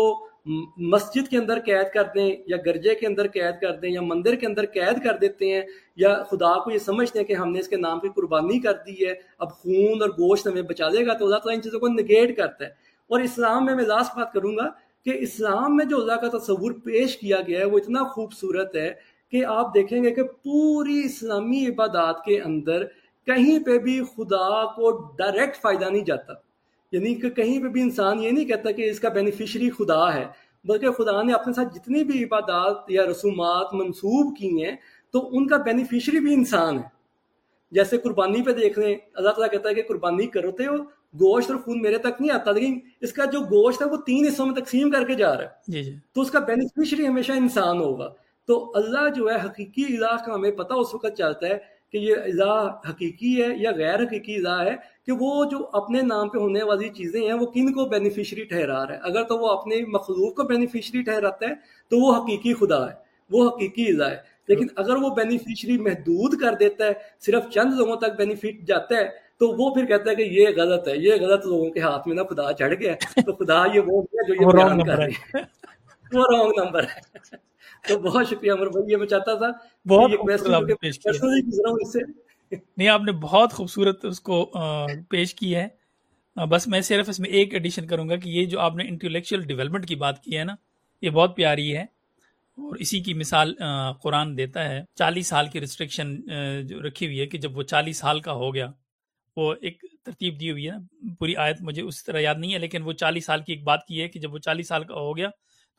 Speaker 2: مسجد کے اندر قید کر دیں یا گرجے کے اندر قید کر دیں یا مندر کے اندر قید کر دیتے ہیں, یا خدا کو یہ سمجھتے ہیں کہ ہم نے اس کے نام کی قربانی کر دی ہے, اب خون اور گوشت ہمیں بچا لے گا, تو اللہ تعالیٰ ان چیزوں کو نگیٹ کرتا ہے. اور اسلام میں میں لاسٹ بات کروں گا کہ اسلام میں جو اللہ کا تصور پیش کیا گیا ہے وہ اتنا خوبصورت ہے کہ آپ دیکھیں گے کہ پوری اسلامی عبادات کے اندر کہیں پہ بھی خدا کو ڈائریکٹ فائدہ نہیں جاتا. یعنی کہ کہیں پہ بھی انسان یہ نہیں کہتا کہ اس کا بینیفیشری خدا ہے, بلکہ خدا نے اپنے ساتھ جتنی بھی عبادات یا رسومات منسوب کی ہیں تو ان کا بینیفیشری بھی انسان ہے. جیسے قربانی پہ دیکھ لیں, اللہ تعالیٰ کہتا ہے کہ قربانی کرتے ہو, گوشت اور خون میرے تک نہیں آتا, لیکن اس کا جو گوشت ہے وہ تین حصوں میں تقسیم کر کے جا رہا ہے, جی جی. تو اس کا بینیفیشری ہمیشہ انسان ہوگا. تو اللہ جو ہے حقیقی الہ کا ہمیں پتہ اس وقت چلتا ہے کہ یہ الہ حقیقی ہے یا غیر حقیقی الہ ہے, کہ وہ جو اپنے نام پہ ہونے والی چیزیں ہیں وہ کن کو بینیفیشری ٹھہرا رہا ہے. اگر تو وہ اپنے مخلوق کو بینیفیشری ٹھہراتا ہے تو وہ حقیقی خدا ہے, وہ حقیقی الہ ہے. لیکن اگر وہ بینیفیشری محدود کر دیتا ہے, صرف چند لوگوں تک بینیفٹ جاتا ہے, تو وہ پھر کہتا ہے کہ یہ غلط ہے, یہ غلط لوگوں کے ہاتھ میں نا خدا چڑھ گیا, تو خدا یہ وہ ہے جو یہ بیان کر رہے ہیں, وہ رانگ نمبر ہے. تو بہت شکریہ عمر بھائی, یہ میں چاہتا تھا
Speaker 1: بہت نہیں, آپ نے بہت خوبصورت اس کو پیش کی ہے. بس میں صرف اس میں ایک ایڈیشن کروں گا کہ یہ جو آپ نے انٹلیکچوئل ڈیولپمنٹ کی بات کی ہے نا, یہ بہت پیاری ہے, اور اسی کی مثال قرآن دیتا ہے. چالیس سال کی ریسٹرکشن جو رکھی ہوئی ہے کہ جب وہ چالیس سال کا ہو گیا, وہ ایک ترتیب دی ہوئی ہے, پوری آیت مجھے اس طرح یاد نہیں ہے, لیکن وہ چالیس سال کی ایک بات کی ہے کہ جب وہ چالیس سال کا ہو گیا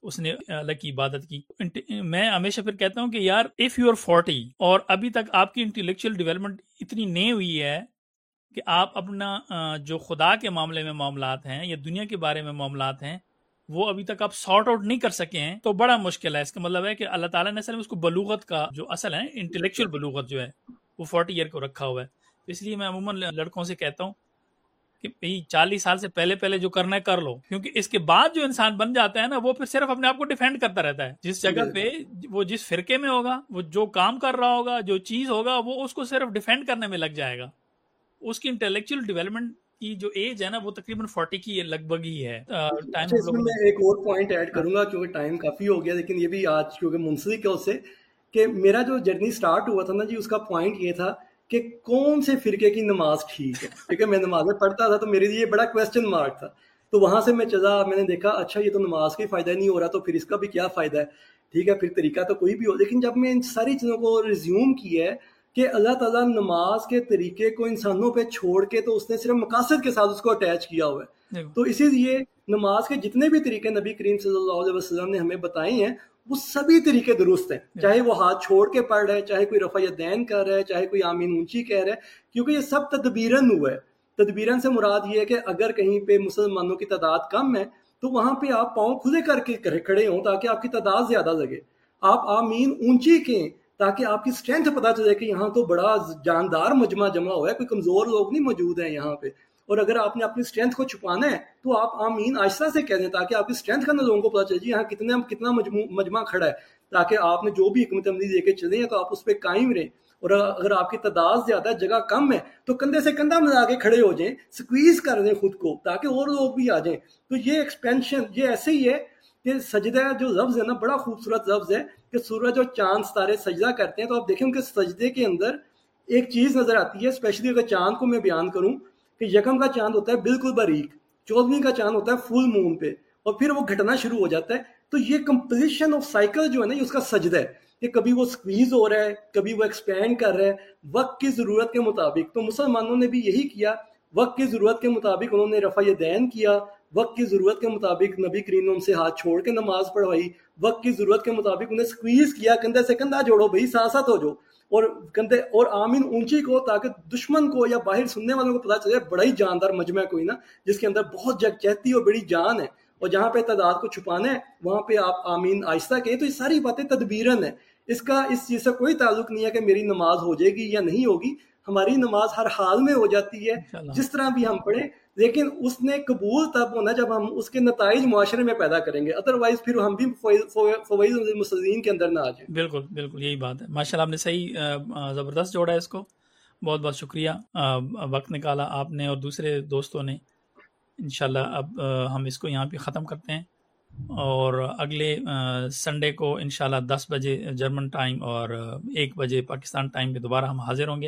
Speaker 1: اس نے اللہ کی عبادت کی. میں ہمیشہ پھر کہتا ہوں کہ یار اف یو آر فورٹی اور ابھی تک آپ کی انٹلیکچوئل ڈیولپمنٹ اتنی نہیں ہوئی ہے کہ آپ اپنا جو خدا کے معاملے میں معاملات ہیں یا دنیا کے بارے میں معاملات ہیں وہ ابھی تک آپ سارٹ آؤٹ نہیں کر سکے ہیں تو بڑا مشکل ہے. اس کا مطلب ہے کہ اللہ تعالیٰ نے اصل میں اس کو بلوغت کا جو اصل ہے انٹلیکچوئل بلوغت جو ہے وہ فورٹی ایئر کو رکھا ہوا ہے. اس لیے میں عموماً لڑکوں سے کہتا ہوں کہ بھئی چالیس سال سے پہلے پہلے جو کرنا ہے کر لو, کیونکہ اس کے بعد جو انسان بن جاتا ہے نا وہ پھر صرف اپنے آپ کو ڈیفینڈ کرتا رہتا ہے. جس جگہ پہ وہ جس فرقے میں ہوگا, وہ جو کام کر رہا ہوگا, جو چیز ہوگا, وہ اس کو صرف ڈیفینڈ کرنے میں لگ جائے گا. اس کی انٹلیکچوئل ڈیولپمنٹ کی جو ایج ہے نا وہ تقریباً فورٹی کی لگ بھگ ہی ہے.
Speaker 2: اس میں میں ایک اور پوائنٹ ایڈ کروں گا کیونکہ ٹائم کافی ہو گیا, لیکن یہ بھی آج کیونکہ منسلک ہے اس سے کہ میرا جو جرنی سٹارٹ ہوا تھا نا جی, اس کا پوائنٹ یہ تھا کہ کون سے فرقے کی نماز ٹھیک ہے. کیونکہ میں نمازیں پڑھتا تھا تو میرے لیے بڑا کویسچن مارک تھا. تو وہاں سے میں چلا, میں نے دیکھا اچھا یہ تو نماز کا فائدہ نہیں ہو رہا تو پھر اس کا بھی کیا فائدہ ہے. ٹھیک ہے, پھر طریقہ تو کوئی بھی ہو, لیکن جب میں ان ساری چیزوں کو ریزیوم کیا ہے کہ اللہ تعالیٰ نماز کے طریقے کو انسانوں پہ چھوڑ کے تو اس نے صرف مقاصد کے ساتھ اس کو اٹیچ کیا ہوا ہے. تو اسی لیے نماز کے جتنے بھی طریقے نبی کریم صلی اللہ علیہ وسلم نے ہمیں بتائے ہیں وہ سبھی طریقے درست ہیں, چاہے وہ ہاتھ چھوڑ کے پڑھ رہے, چاہے کوئی رفع یدین کر رہا ہے, چاہے کوئی آمین اونچی کہہ رہا ہے, کیونکہ یہ سب تدبیراً ہوا ہے. تدبیراً سے مراد یہ ہے کہ اگر کہیں پہ مسلمانوں کی تعداد کم ہے تو وہاں پہ آپ پاؤں کھلے کر کے کھڑے ہوں تاکہ آپ کی تعداد زیادہ لگے. آپ آمین اونچی کہیں تاکہ آپ کی اسٹرینتھ پتہ چلے کہ یہاں تو بڑا جاندار مجمع جمع ہوا ہے, کوئی کمزور لوگ نہیں موجود ہیں یہاں پہ. اور اگر آپ نے اپنی اسٹرینتھ کو چھپانا ہے تو آپ آمین آہستہ سے کہہ دیں تاکہ آپ کی اسٹرینتھ کا نہ لوگوں کو پتہ چلے جی یہاں کتنا کتنا مجمع کھڑا ہے, تاکہ آپ نے جو بھی حکمت عملی دے کے چلے ہیں تو آپ اس پہ قائم رہیں. اور اگر آپ کی تعداد زیادہ ہے, جگہ کم ہے, تو کندھے سے کندھا ملا کے کھڑے ہو جائیں, سکویز کر دیں خود کو تاکہ اور لوگ بھی آ جائیں. تو یہ ایکسپینشن یہ ایسے ہی ہے کہ سجدہ جو لفظ ہے نا بڑا خوبصورت لفظ ہے کہ سورج اور چاند ستارے سجدہ کرتے ہیں. تو آپ دیکھیں کہ سجدے کے اندر ایک چیز نظر آتی ہے, اسپیشلی اگر چاند کو میں بیان کروں کہ یکم کا چاند ہوتا ہے بالکل باریک, چودھویں کا چاند ہوتا ہے فل مون پہ, اور پھر وہ گھٹنا شروع ہو جاتا ہے. تو یہ کمپلیشن آف سائیکل جو ہے نا یہ اس کا سجدہ ہے کہ کبھی وہ سکویز ہو رہا ہے, کبھی وہ ایکسپینڈ کر رہا ہے وقت کی ضرورت کے مطابق. تو مسلمانوں نے بھی یہی کیا, وقت کی ضرورت کے مطابق انہوں نے رفع یدین کیا, وقت کی ضرورت کے مطابق نبی کریم نے ان سے ہاتھ چھوڑ کے نماز پڑھوائی, وقت کی ضرورت کے مطابق انہیں سکویز کیا, کندھے سے کندھا جوڑو بھائی, ساتھ ساتھ ہو جو, اور کندھے اور آمین اونچی کو تاکہ دشمن کو یا باہر سننے والوں کو پتہ چلے بڑا ہی جاندار مجمع کوئی نا جس کے اندر بہت جگ چہتی اور بڑی جان ہے. اور جہاں پہ تعداد کو چھپانا ہے وہاں پہ آپ آمین آہستہ کہیں. تو یہ ساری باتیں تدبیراً ہیں, اس کا اس چیز سے کوئی تعلق نہیں ہے کہ میری نماز ہو جائے گی یا نہیں ہوگی. ہماری نماز ہر حال میں ہو جاتی ہے جس طرح بھی ہم پڑھیں, لیکن اس نے قبول تب ہونا جب ہم اس کے نتائج معاشرے میں پیدا کریں گے, ادروائز پھر ہم بھی فوائد المسلمین کے اندر نہ آ جائیں.
Speaker 1: بالکل بالکل یہی بات ہے. ماشاء اللہ آپ نے صحیح زبردست جوڑا ہے اس کو, بہت بہت شکریہ. وقت نکالا آپ نے اور دوسرے دوستوں نے. انشاءاللہ اب ہم اس کو یہاں پہ ختم کرتے ہیں اور اگلے سنڈے کو انشاءاللہ دس بجے جرمن ٹائم اور ایک بجے پاکستان ٹائم پہ دوبارہ ہم حاضر ہوں گے.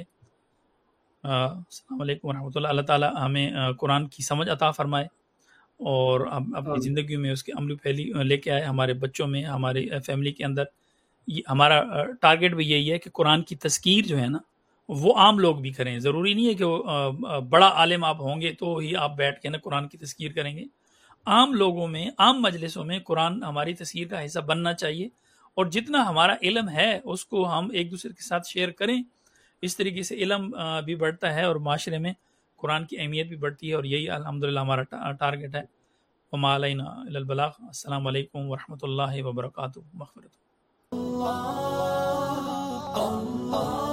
Speaker 1: السلام علیکم ورحمۃ اللہ. اللہ تعالیٰ ہمیں قرآن کی سمجھ عطا فرمائے اور اپنی زندگی میں اس کے عمل پھیلی لے کے آئے, ہمارے بچوں میں, ہمارے فیملی کے اندر. ہمارا ٹارگیٹ بھی یہی ہے کہ قرآن کی تذکیر جو ہے نا وہ عام لوگ بھی کریں. ضروری نہیں ہے کہ وہ بڑا عالم آپ ہوں گے تو ہی آپ بیٹھ کے نا قرآن کی تذکیر کریں گے. عام لوگوں میں, عام مجلسوں میں قرآن ہماری تذکیر کا حصہ بننا چاہیے, اور جتنا ہمارا علم ہے اس کو ہم ایک دوسرے کے ساتھ شیئر کریں. اس طریقے سے علم بھی بڑھتا ہے اور معاشرے میں قرآن کی اہمیت بھی بڑھتی ہے, اور یہی الحمدللہ ہمارا ٹارگیٹ ہے. وما علینا الا البلاغ. السلام علیکم ورحمۃ اللہ وبرکاتہ. مغفرت.